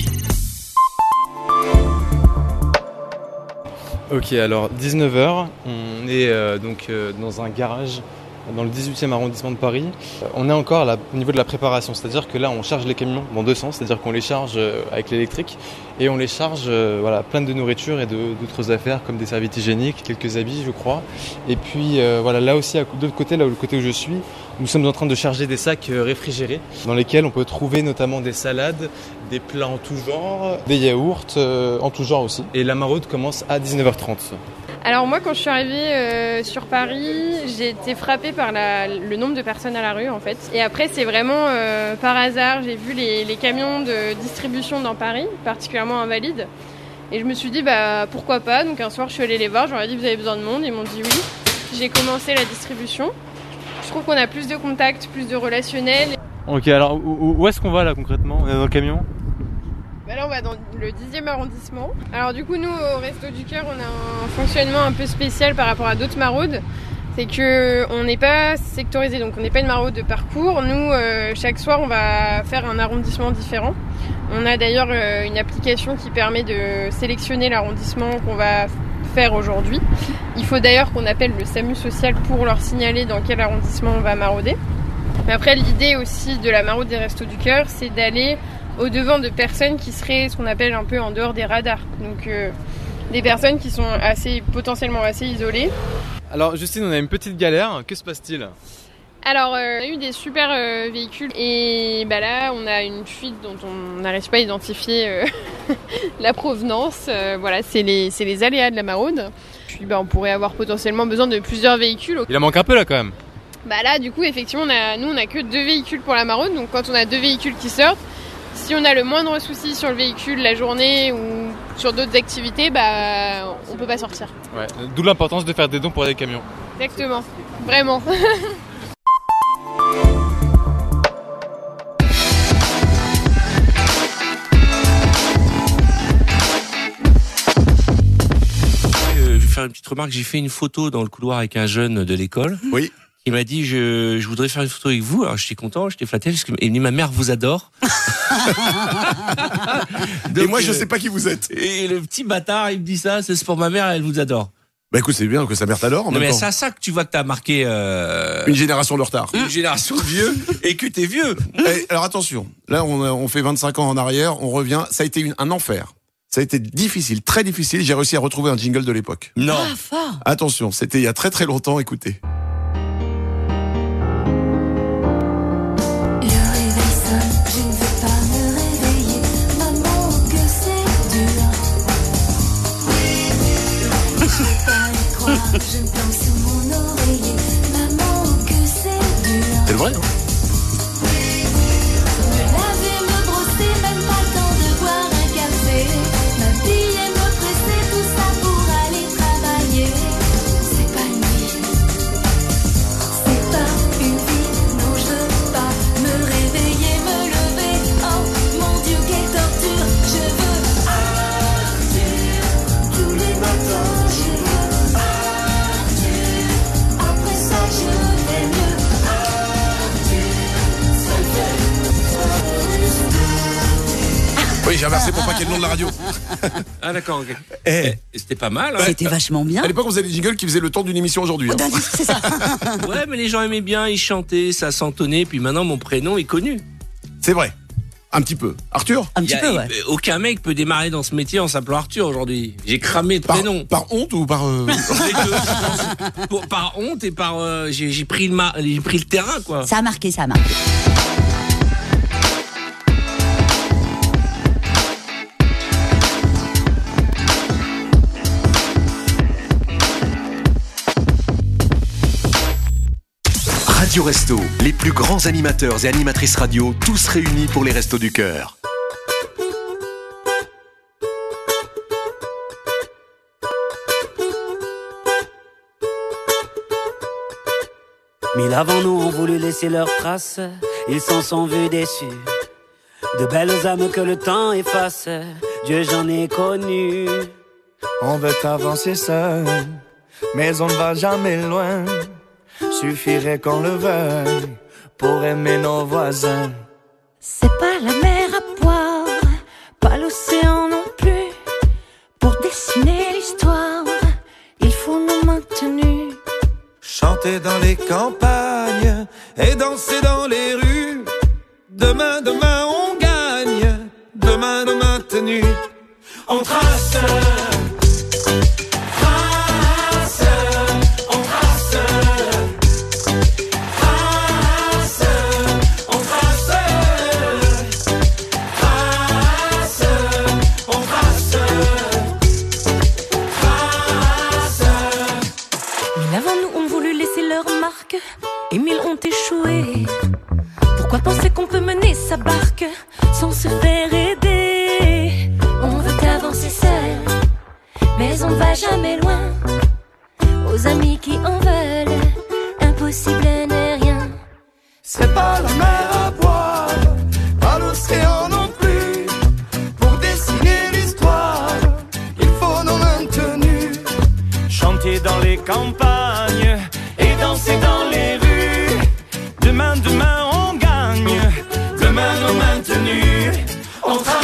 Ok, alors dix-neuf heures, on est euh, donc euh, dans un garage dans le dix-huitième arrondissement de Paris. Euh, on est encore là, au niveau de la préparation, c'est-à-dire que là on charge les camions dans deux sens, c'est-à-dire qu'on les charge euh, avec l'électrique et on les charge euh, voilà, plein de nourriture et de, d'autres affaires comme des serviettes hygiéniques, quelques habits je crois. Et puis euh, voilà, là aussi, à, de l'autre côté, là où le côté où je suis, nous sommes en train de charger des sacs euh, réfrigérés dans lesquels on peut trouver notamment des salades, des plats en tout genre, des yaourts euh, en tout genre aussi. Et la maraude commence à dix-neuf heures trente. Alors moi, quand je suis arrivée euh, sur Paris, j'ai été frappée par la, le nombre de personnes à la rue en fait. Et après, c'est vraiment euh, par hasard, j'ai vu les, les camions de distribution dans Paris, particulièrement Invalides. Et je me suis dit, bah pourquoi pas. Donc un soir, je suis allée les voir, je leur ai dit, vous avez besoin de monde. Ils m'ont dit oui. J'ai commencé la distribution. Je trouve qu'on a plus de contacts, plus de relationnel. Ok, alors où, où est-ce qu'on va là concrètement? On est dans le camion? Bah là on va dans le dixième arrondissement. Alors du coup nous au Resto du Cœur on a un fonctionnement un peu spécial par rapport à d'autres maraudes. C'est que on n'est pas sectorisé, donc on n'est pas une maraude de parcours. Nous euh, chaque soir on va faire un arrondissement différent. On a d'ailleurs euh, une application qui permet de sélectionner l'arrondissement qu'on va faire aujourd'hui. Il faut d'ailleurs qu'on appelle le SAMU social pour leur signaler dans quel arrondissement on va marauder. Mais après l'idée aussi de la maraude des Restos du Cœur, c'est d'aller au-devant de personnes qui seraient ce qu'on appelle un peu en dehors des radars. Donc euh, des personnes qui sont assez, potentiellement assez isolées. Alors Justine, on a une petite galère, que se passe-t-il? Alors euh, on a eu des super euh, véhicules et bah là on a une fuite dont on n'arrive pas à identifier euh, la provenance. Euh, voilà, c'est les, c'est les aléas de la maraude. Puis bah, on pourrait avoir potentiellement besoin de plusieurs véhicules. Il en manque un peu là quand même. Bah là du coup effectivement on a, nous on a que deux véhicules pour la maraude. Donc quand on a deux véhicules qui sortent, si on a le moindre souci sur le véhicule la journée ou sur d'autres activités, bah on peut pas sortir. Ouais, d'où l'importance de faire des dons pour des camions. Exactement, vraiment. Je vais faire une petite remarque, j'ai fait une photo dans le couloir avec un jeune de l'école. Oui. Il m'a dit je, je voudrais faire une photo avec vous. Alors j'étais content, j'étais flatté parce que il me dit ma mère vous adore. Donc, et moi je euh, sais pas qui vous êtes. Et le petit bâtard il me dit ça, c'est pour ma mère, elle vous adore. Bah écoute, c'est bien que sa mère t'adore en Non même mais temps. c'est à ça que tu vois que t'as marqué euh... Une génération de retard. Une génération de vieux et que t'es vieux. Et alors attention, là on, on fait vingt-cinq ans en arrière, on revient, ça a été une, un enfer. Ça a été difficile, très difficile, j'ai réussi à retrouver un jingle de l'époque. Non. Ah, fort. Attention, c'était il y a très très longtemps, écoutez. Je me plante sous mon oreiller, maman, que c'est dur. C'est le vrai, hein? Me laver, me brosser, même pas le temps de boire un café. M'habiller, me presser, tout ça pour aller travailler. C'est pas une vie, c'est pas une vie. Non, je veux pas me réveiller, me lever. Oh mon Dieu, quelle torture. Je veux Arthur, tous les matins, je veux. Oui, j'ai inversé pour pas qu'il y ait le nom de la radio. Ah d'accord, ok. Eh, c'était pas mal. Hein. C'était vachement bien. À l'époque, on faisait des jingles qui faisaient le temps d'une émission aujourd'hui. Hein. C'est ça. Ouais, mais les gens aimaient bien, ils chantaient, ça s'entonnait. Puis maintenant, mon prénom est connu. C'est vrai. Un petit peu. Arthur? Un petit Y a- peu, ouais. il- Aucun mec peut démarrer dans ce métier en s'appelant Arthur aujourd'hui. J'ai cramé de Par, prénoms. par honte ou par... euh, Les deux, je pense. Pour- par honte et par euh, j'ai j'ai pris le ma- j'ai pris le terrain quoi. Ça a marqué, ça a marqué. Radio Resto, les plus grands animateurs et animatrices radio, tous réunis pour les Restos du Cœur. Mille avant nous ont voulu laisser leurs traces, ils s'en sont vus déçus. De belles âmes que le temps efface, Dieu j'en ai connu. On veut avancer seul, mais on ne va jamais loin. Suffirait qu'on le veuille pour aimer nos voisins. C'est pas la mer à boire, pas l'océan non plus. Pour dessiner l'histoire, il faut nous maintenir. Chanter dans les campagnes et danser dans les rues. Demain, demain on gagne, demain nos maintenus. On trace, trace, on trace, trace, on trace, trace, on trace, trace. Mille avant nous ont voulu laisser leur marque et mille ont échoué. Pourquoi penser qu'on peut mener sa barque sans se faire aider? On veut avancer seul, mais on va jamais loin. Aux amis qui en veulent, impossible n'est rien. C'est pas la mer à boire, pas l'océan non plus. Pour dessiner l'histoire, il faut nos maintenus. Chanter dans les campagnes et danser dans les rues. Demain, demain on gagne, demain nos maintenus. On trace.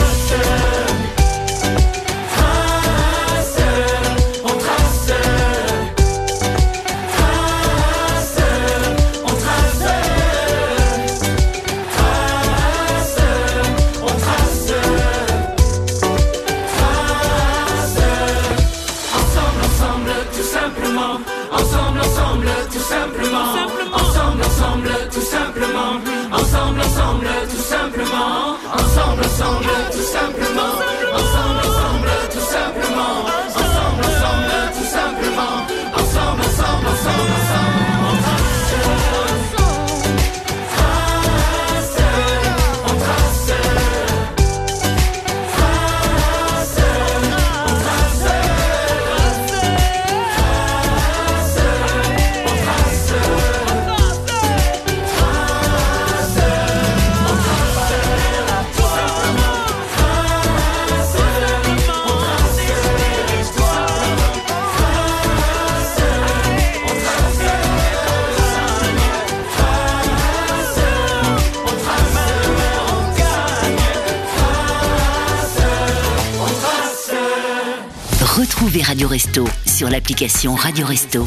Ensemble, ensemble, tout simplement. Ensemble, ensemble, tout simplement. Ensemble, ensemble, tout simplement. Ensemble, ensemble, tout simplement. Ensemble, ensemble, ensemble, ensemble. On trace, on trace, trace, on trace, Retrouvez Radio Resto sur l'application Radio Resto.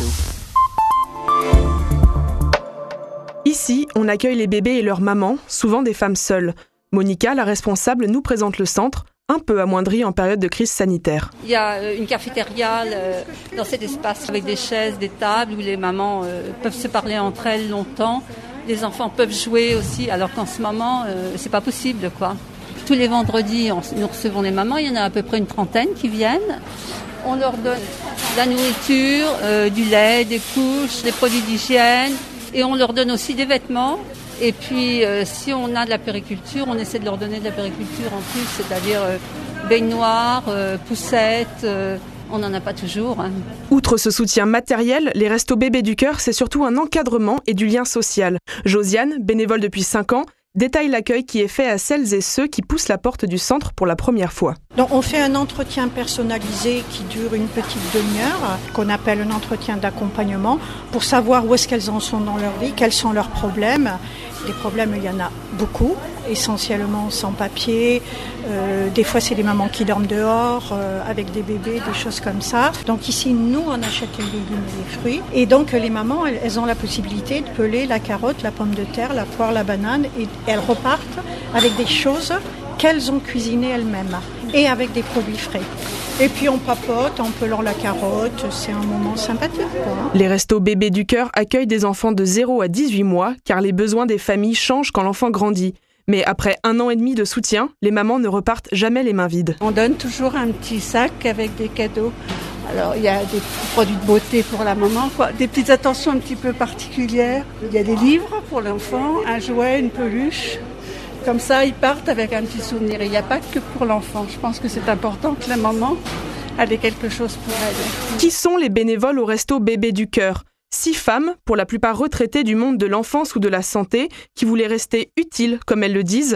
Ici, on accueille les bébés et leurs mamans, souvent des femmes seules. Monica, la responsable, nous présente le centre, un peu amoindri en période de crise sanitaire. Il y a une cafétéria euh, dans cet espace avec des chaises, des tables où les mamans euh, peuvent se parler entre elles longtemps. Les enfants peuvent jouer aussi, alors qu'en ce moment, euh, c'est pas possible, quoi. Tous les vendredis, on, nous recevons les mamans. Il y en a à peu près une trentaine qui viennent. On leur donne de la nourriture, euh, du lait, des couches, des produits d'hygiène. Et on leur donne aussi des vêtements. Et puis, euh, si on a de la périculture, on essaie de leur donner de la périculture en plus, c'est-à-dire euh, baignoire, euh, poussettes. Euh, on n'en a pas toujours. Hein. Outre ce soutien matériel, les Restos Bébés du Cœur, c'est surtout un encadrement et du lien social. Josiane, bénévole depuis cinq ans, détaille l'accueil qui est fait à celles et ceux qui poussent la porte du centre pour la première fois. Donc on fait un entretien personnalisé qui dure une petite demi-heure, qu'on appelle un entretien d'accompagnement, pour savoir où est-ce qu'elles en sont dans leur vie, quels sont leurs problèmes. Des problèmes, il y en a beaucoup, essentiellement sans papier. Euh, des fois, c'est des mamans qui dorment dehors, euh, avec des bébés, des choses comme ça. Donc ici, nous, on achète les légumes et les fruits. Et donc, les mamans, elles, elles ont la possibilité de peler la carotte, la pomme de terre, la poire, la banane. Et elles repartent avec des choses qu'elles ont cuisinées elles-mêmes et avec des produits frais. Et puis on papote en pelant la carotte, c'est un moment sympathique, quoi. Les Restos Bébés du Cœur accueillent des enfants de zéro à dix-huit mois car les besoins des familles changent quand l'enfant grandit. Mais après un an et demi de soutien, les mamans ne repartent jamais les mains vides. On donne toujours un petit sac avec des cadeaux. Alors il y a des produits de beauté pour la maman, quoi. Des petites attentions un petit peu particulières. Il y a des livres pour l'enfant, un jouet, une peluche. Comme ça, ils partent avec un petit souvenir. Il n'y a pas que pour l'enfant. Je pense que c'est important que la maman ait quelque chose pour elle. Qui sont les bénévoles au Resto Bébés du Cœur ? Six femmes, pour la plupart retraitées du monde de l'enfance ou de la santé, qui voulaient rester utiles, comme elles le disent.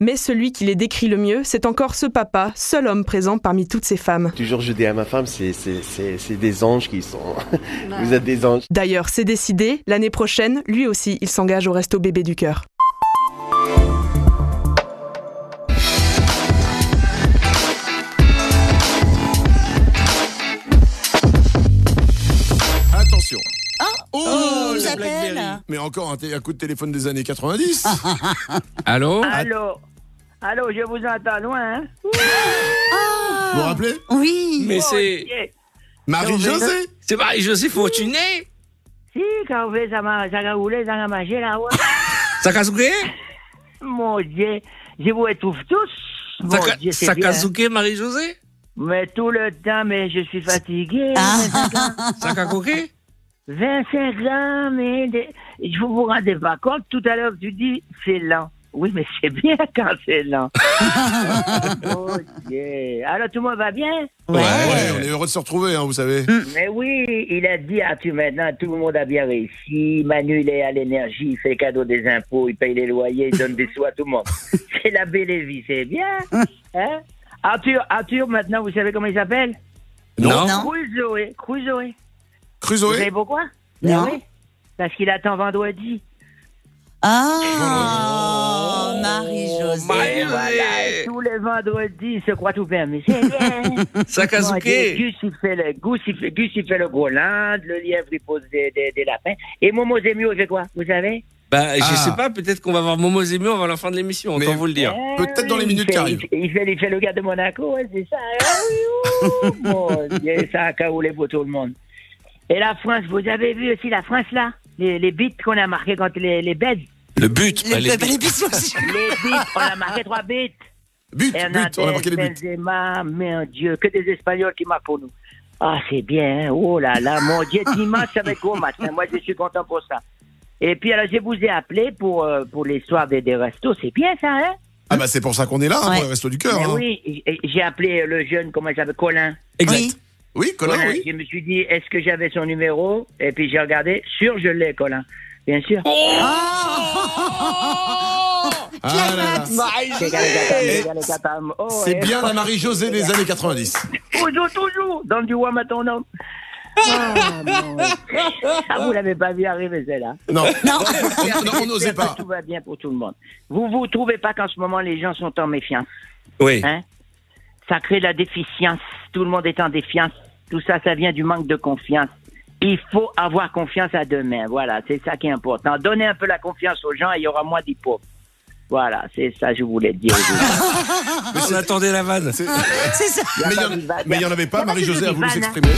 Mais celui qui les décrit le mieux, c'est encore ce papa, seul homme présent parmi toutes ces femmes. Toujours je dis à ma femme, c'est, c'est, c'est, c'est des anges qui sont... Vous êtes des anges. D'ailleurs, c'est décidé, l'année prochaine, lui aussi, il s'engage au Resto Bébé du Cœur. Attention. Oh, Oh, il nous la appelle. Mais encore un, t- un coup de téléphone des années quatre-vingt-dix. Allô Allô Allô, je vous entends loin, hein Vous vous rappelez? Oui. Mais Oh, c'est. yeah. Marie-Josée. C'est Marie-Josée Fortuné. Si, quand vous faites ça, m'a- ça a roulé, ça a marché là, ouais. Sakazuke Mon Dieu, je vous étouffe tous. Mon Saka- Dieu, c'est bien. Sakazuke Marie-Josée Mais tout le temps, mais je suis fatigué. Ah. vingt-cinq ans. Sakakoke vingt-cinq ans, mais des- je vous vous rendez pas compte, tout à l'heure tu dis c'est lent. Oui, mais c'est bien quand c'est lent. Oh Dieu. Alors tout le monde va bien? Ouais. Ouais, on est heureux de se retrouver, hein, vous savez. Mais oui, il a dit à tu maintenant, tout le monde a bien réussi. Manu, il est à l'énergie, il fait cadeau des impôts, il paye les loyers, il donne des sous à tout le monde. C'est la belle vie, c'est bien. Hein? Arthur, Arthur, maintenant, vous savez comment il s'appelle? Non. Crusoe, Crusoe. Crusoe. Vous savez pourquoi? Non. Ben oui, parce qu'il attend vendredi. Ah, Marie-Josée. Et voilà, et tous les vendredis, il se croit tout permis. C'est bien. Sakazuke. Gus, il fait le, Gus, il fait, Gus, il fait le Groland, le lièvre, il pose des, des, des lapins. Et Momo Zemio, il fait quoi? Vous savez? Bah, je Ah. sais pas, peut-être qu'on va voir Momo Zemio avant la fin de l'émission, Mais- autant vous le dire. Eh Peut-être dans les oui, minutes il qui fait- arrivent. Il fait, il fait le gars de Monaco, ouais, c'est ça. Ah oui, ouh, mon Dieu, ça a caoulé pour tout le monde. Et la France, vous avez vu aussi la France là? Les, les bits qu'on a marqués contre les, les Belges. Le but, Les, pas les les, les bisous aussi. Les bits, on a marqué trois bits. But, Hernandez, but, on a marqué les buts. Benzema, mon Dieu, que des Espagnols qui marquent pour nous. Ah, c'est bien, hein. Oh là là, mon Dieu, dimanche, ça va être gros match, hein. Moi, je suis content pour ça. Et puis, alors, je vous ai appelé pour, euh, pour l'histoire des, des restos. C'est bien, ça, hein? Ah bah c'est pour ça qu'on est là, hein, Ouais. pour le Resto du Cœur. Mais hein. oui, j- j'ai appelé le jeune, comment il s'appelle, Colin. Exact. Oui. Oui, Colin, Colin, oui. je me suis dit, est-ce que j'avais son numéro? Et puis, j'ai regardé, sûr, je l'ai, Colin. Bien sûr. Ah là là. C'est gars, les gars, les gars, les gars, oh, C'est eh. bien la Marie-Josée des années quatre-vingt-dix. Toujours, toujours, dans du roi à ton homme. Ah, mon Dieu. Ah, vous l'avez pas vu arriver, celle-là. Non, Non. on- on n'osait J'espère pas. que tout va bien pour tout le monde. Vous vous trouvez pas qu'en ce moment, les gens sont en méfiance? Oui. Hein? Ça crée la déficience. Tout le monde est en défiance. Tout ça, ça vient du manque de confiance. Il faut avoir confiance à demain. Voilà, c'est ça qui est important. Donnez un peu la confiance aux gens et il y aura moins d'hypo. Voilà, c'est ça que je voulais dire. Mais on attendait la vanne. C'est ça. Il y a Mais il y pas en- de vanne. mais il y en avait pas, Il y a Marie-Josée de a voulu vanne, hein. s'exprimer.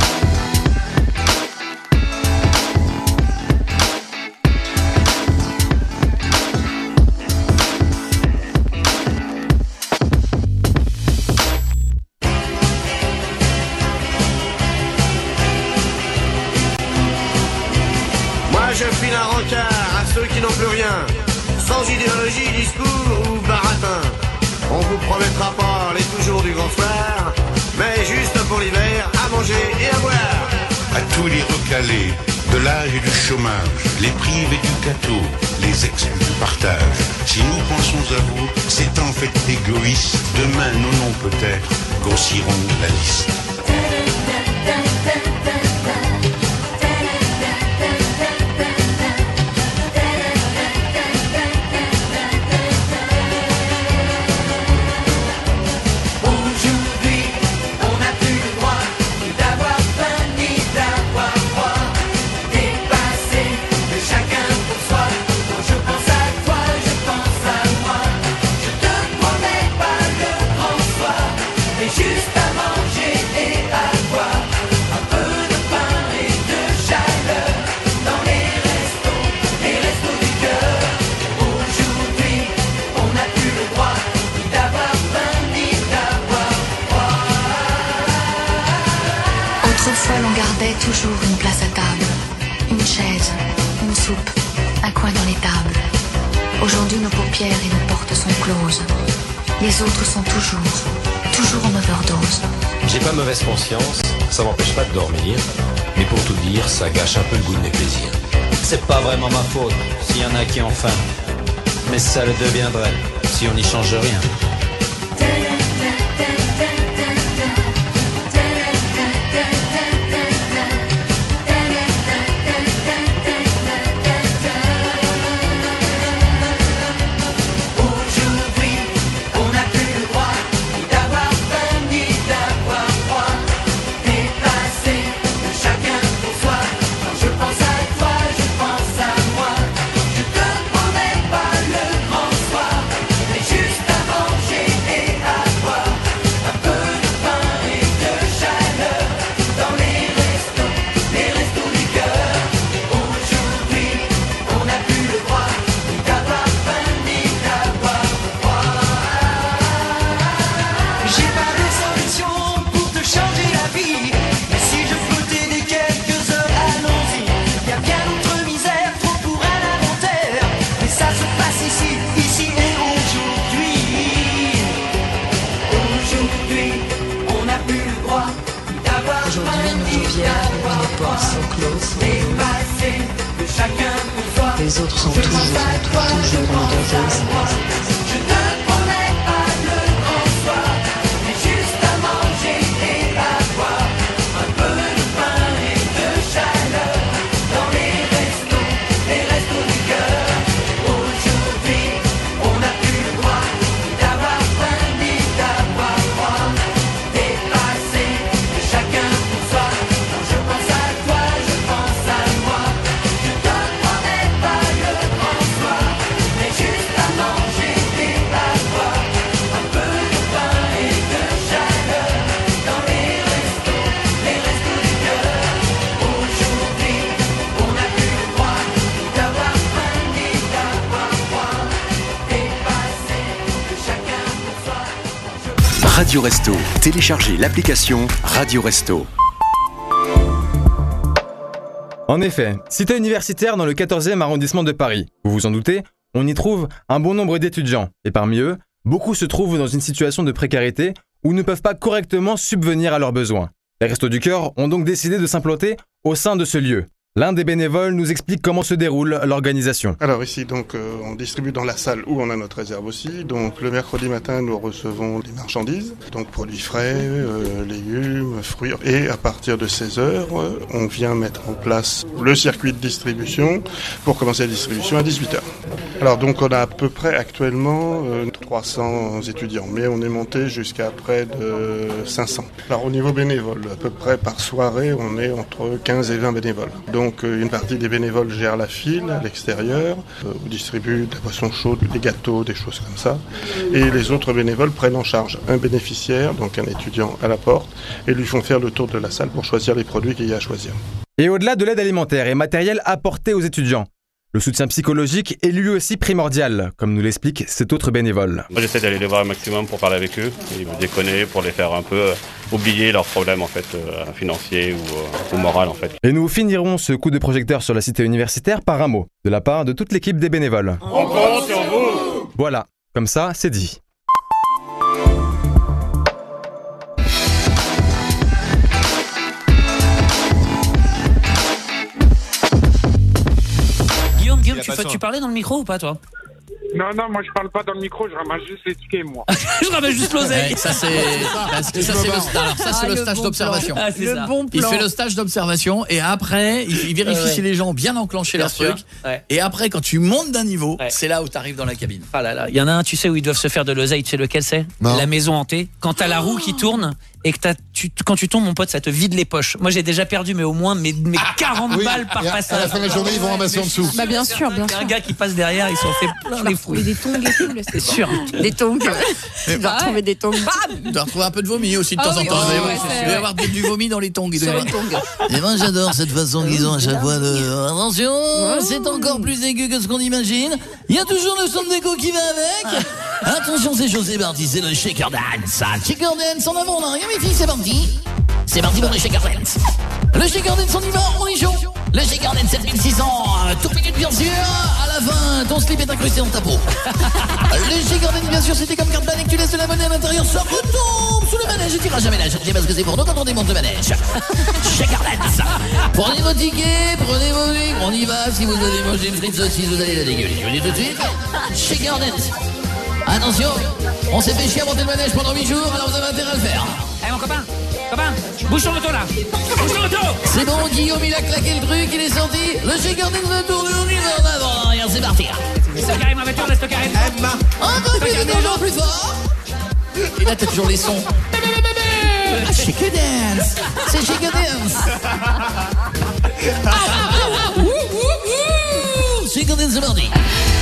Moi je file un rencard à ceux qui n'ont plus rien, sans idéologie, discours ou baratin. On vous promettra pas les toujours du grand soir, mais juste pour l'hiver, à manger et à boire. À tous les recalés, de l'âge et du chômage, les privés du gâteau, les exclus du partage. Si nous pensons à vous, c'est en fait égoïste. Demain, nos noms peut-être grossiront la liste. Aujourd'hui, on n'a plus le droit d'avoir faim ni d'avoir froid. Dépassé de chacun pour soi. Quand je pense à toi, je pense à moi. Je te promets pas le grand soir, mais juste à manger et à boire. Un peu de pain et de chaleur dans les restos, les restos du cœur. Aujourd'hui, on n'a plus le droit d'avoir faim ni d'avoir froid. Autrefois, l'on gardait toujours une place à table, une chaise, une soupe, un coin dans les tables. Aujourd'hui, nos paupières et nos portes sont closes. Les autres sont toujours, toujours en overdose. J'ai pas mauvaise conscience, ça m'empêche pas de dormir, mais pour tout dire, ça gâche un peu le goût de mes plaisirs. C'est pas vraiment ma faute s'il y en a qui ont faim, mais ça le deviendrait. si on n'y change rien. Les autres sont toujours, toujours dans le désespoir. Je ne promets pas le grand soir, mais juste à manger et à boire. Un peu de pain et de chaleur dans les restos, les restos du cœur. Aujourd'hui, on n'a plus le droit ni d'avoir faim ni d'avoir froid. Dépassé de chacun pour soi. Quand je pense à toi, je pense à moi. Je te promets pas le grand soir, mais juste à manger et à boire. Un peu de pain et de chaleur dans les restos, les restos du cœur. Aujourd'hui, on n'a plus le droit ni d'avoir faim ni d'avoir froid. Dépassé de chacun pour soi. Radio Resto. Téléchargez l'application Radio Resto. En effet, cité universitaire dans le quatorzième arrondissement de Paris. Vous vous en doutez, on y trouve un bon nombre d'étudiants. Et parmi eux, beaucoup se trouvent dans une situation de précarité ou ne peuvent pas correctement subvenir à leurs besoins. Les Restos du Cœur ont donc décidé de s'implanter au sein de ce lieu. L'un des bénévoles nous explique comment se déroule l'organisation. Alors ici, donc, euh, on distribue dans la salle où on a notre réserve aussi. Donc le mercredi matin, nous recevons les marchandises, donc produits frais, euh, légumes, fruits. Et à partir de seize heures, euh, on vient mettre en place le circuit de distribution pour commencer la distribution à dix-huit heures. Alors donc on a à peu près actuellement euh, trois cents étudiants, mais on est monté jusqu'à près de cinq cents. Alors au niveau bénévole, à peu près par soirée, on est entre quinze et vingt bénévoles. Donc euh, une partie des bénévoles gère la file à l'extérieur, euh, distribue de la boisson chaude, des gâteaux, des choses comme ça. Et les autres bénévoles prennent en charge un bénéficiaire, donc un étudiant à la porte, et lui font faire le tour de la salle pour choisir les produits qu'il y a à choisir. Et au-delà de l'aide alimentaire et matérielle apportée aux étudiants, le soutien psychologique est lui aussi primordial, comme nous l'explique cet autre bénévole. Moi j'essaie d'aller les voir un maximum pour parler avec eux, et me déconner, pour les faire un peu euh, oublier leurs problèmes en fait, euh, financiers ou, euh, ou moraux en fait. Et nous finirons ce coup de projecteur sur la cité universitaire par un mot, de la part de toute l'équipe des bénévoles. On compte sur vous. Voilà, comme ça c'est dit. Tu, fais, tu parlais dans le micro ou pas, toi? Non, non, moi je parle pas dans le micro, je ramasse juste les tickets, moi. Je ramasse juste l'oseille. Ouais, ça c'est, ça, c'est, ça, c'est le, alors, ça, c'est ah, le stage bon d'observation. Ah, c'est le ça. Bon il fait le stage d'observation et après il, il vérifie ouais. si les gens ont bien enclenché bien leur sûr. truc. Ouais. Et après quand tu montes d'un niveau, ouais. c'est là où tu arrives dans la cabine. Ah là là, il y en a un, tu sais où ils doivent se faire de l'oseille, tu sais lequel c'est? Non. La maison hantée. Quand t'as la roue qui tourne et que t'as, tu, quand tu tombes, mon pote, ça te vide les poches. Moi, j'ai déjà perdu, mais au moins mes, mes quarante oui. balles par passage. À la fin de la journée, ils vont ramasser en dessous. Bah, bien sûr, bien sûr. Un gars qui passe derrière, ils sont fait plein les fous. Des tongs et tout, c'est sûr. Des tongs. Tu dois retrouver des tongs. Tu dois retrouver un peu de vomi aussi de temps en temps. Il doit y avoir du vomi dans les tongs. Sur les tongs. Et moi, j'adore cette façon qu'ils ont à chaque fois de. Attention, c'est encore plus aigu que ce qu'on imagine. Il y a toujours le son de déco qui va avec. Attention, c'est José Barty, c'est le shaker dance. Shaker dance, en avant, on n'a rien, mes filles, c'est parti. C'est parti pour le shaker dance. Le shaker dance, on y va, on est chaud. Le shaker dance sept mille six cents, tout minute bien sûr. À la fin, ton slip est incrusté dans ta peau. Le shaker dance, bien sûr, c'était comme carte banque, tu laisses de la monnaie à l'intérieur, ça retombe sous le manège et tu iras jamais la chercher parce que c'est pour nous quand on démonte le manège. Shaker dance. Prenez vos tickets, prenez vos vies, on y va. Si vous avez mangé une frite saucisse, vous allez la dégueuler. Je vous dis tout de suite, shaker dance. Attention, on s'est fait chier à monter le manège pendant huit jours, alors vous avez intérêt à le faire. Eh mon copain, copain, bouge ton moto là. Bouge ton moto. C'est bon, Guillaume, il a claqué le truc, il est sorti. Le shaker dance va tourner, on y va en avant. Regarde, c'est parti. Laisse Karim en voiture, laisse Karim. Encore plus vite, encore plus fort. Et là, t'as toujours les sons. Ah, shaker dance. C'est shaker dance. Ah, ah, ah, ah, ouh, ouh, ouh. Shaker dance, c'est parti.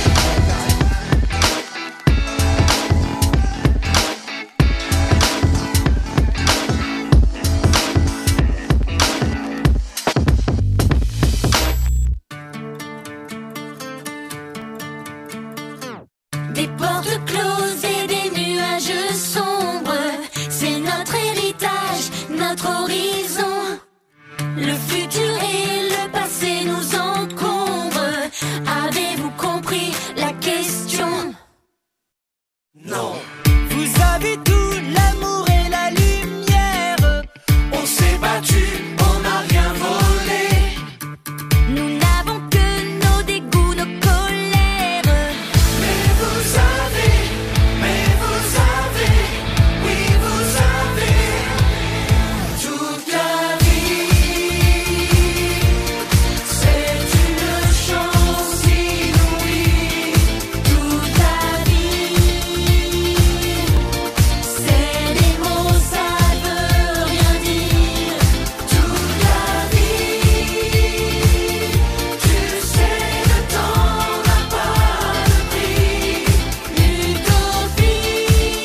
Des portes closes et des nuages sombres, c'est notre héritage, notre horizon. Le futur et le passé nous encombrent. Avez-vous compris la question? Non. Vous avez tout, l'amour et la lumière. On s'est battu, on n'a rien volé. Nous n'avons que nos dégoûts, nos colères. Mais vous avez, mais vous avez, oui vous avez toute la vie. C'est une chance inouïe. Toute la vie. C'est des mots, ça veut rien dire. Toute la vie. Tu sais, le temps n'a pas de prix. L'utopie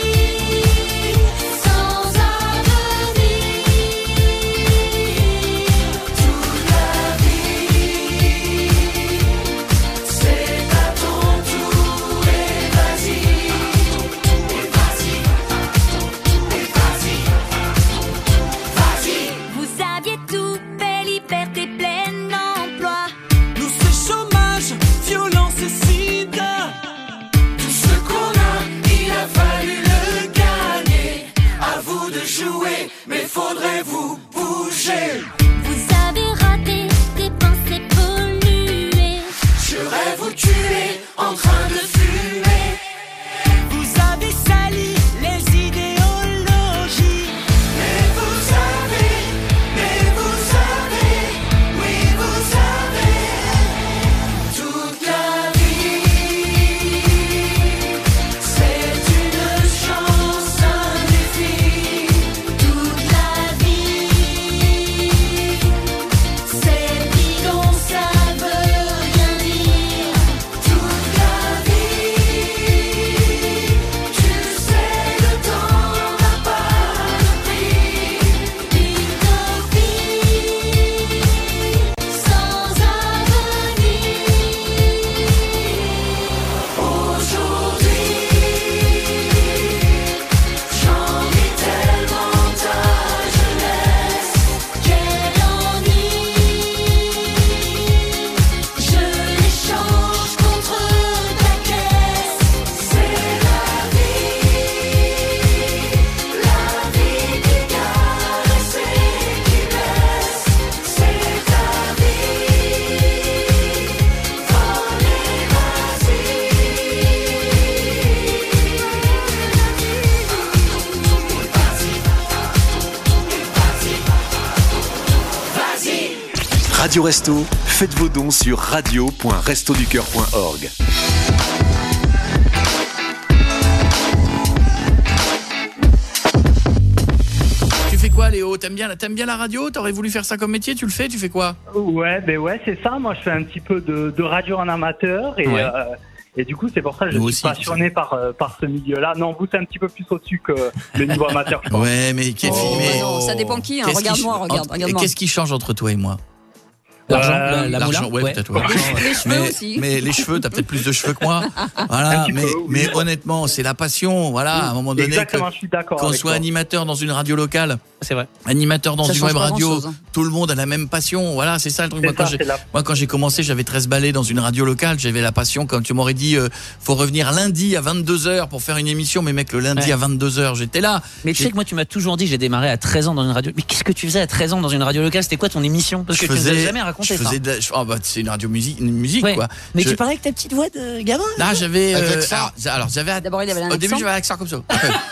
sans avenir. Toute la vie, c'est à ton tour et vas-y, et vas-y, et vas-y, vas-y. Vous aviez tout fait, liberté, plein emploi. Nous c'est chômage, violence et sida. Tout ce qu'on a, il a fallu le gagner. À vous de jouer, mais faudrait vous bouger. Vous avez raté des pensées polluées. Je rêve vous tuer en train de fumer. Vous avez sali les idéologies. Mais vous savez, mais vous savez, oui vous savez. Toute la vie, c'est une chance, un défi. Toute la vie, c'est bidon, ça veut rien dire. Toute la vie, tu sais, le temps n'a pas de prix. L'utopie sans avenir. Aujourd'hui, j'envie tellement ta jeunesse. Quel ennui, je l'échange contre ta caisse. C'est la vie, la vie qui caresse et qui blesse. C'est ta vie, volez, vas-y. Vas-y. Radio Resto, faites vos dons sur radio point restoducœur point org. Tu fais quoi, Léo? T'aimes bien, t'aimes bien la radio? T'aurais voulu faire ça comme métier? Tu le fais? Tu fais quoi? Ouais, ben ouais, c'est ça. Moi, je fais un petit peu de, de radio en amateur et, Ouais. euh, et du coup, c'est pour ça que je Nous suis aussi, passionné par, euh, par ce milieu-là. Non, vous, c'est un petit peu plus au-dessus que le niveau amateur, je pense. Ouais, mais qu'est-ce Oh, mais- non, ça dépend qui, hein. Qu'est-ce Regarde-moi, ch- regarde, entre- regarde-moi. Qu'est-ce qui change entre toi et moi? L'argent, la- la L'argent, moula, ouais, ouais. peut-être. Ouais. Les- les cheveux mais, aussi. Mais les cheveux, t'as peut-être plus de cheveux que moi. Un Voilà, petit mais, peu, oui. mais honnêtement, c'est la passion. Voilà, à un moment donné, Exactement, que- je suis d'accord qu'on avec soit toi. animateur dans une radio locale, c'est vrai, animateur dans Ça une change web pas radio, grand-chose, hein. tout le monde a la même passion. Voilà, c'est ça le truc. C'est Moi, quand ça, j'ai, c'est la- moi, quand j'ai commencé, j'avais treize balais dans une radio locale. J'avais la passion. Comme tu m'aurais dit, euh, faut revenir lundi à vingt-deux heures pour faire une émission. Mais mec, le lundi Ouais. à vingt-deux heures, j'étais là. Mais tu sais que moi, tu m'as toujours dit, j'ai démarré à treize ans dans une radio. Mais qu'est-ce que tu faisais à treize ans dans une radio locale? C'était quoi ton émission? Parce que Je tu nous as faisais- jamais raconté. raconter je ça. faisais de, je- oh, bah, c'est une radio musique, une musique Ouais. quoi. Mais Je- tu parlais avec ta petite voix de gamin. Là, j'avais. Avec euh, l'accent. alors, alors, j'avais. D'abord, il avait un Au début, accent. j'avais un accent comme ça.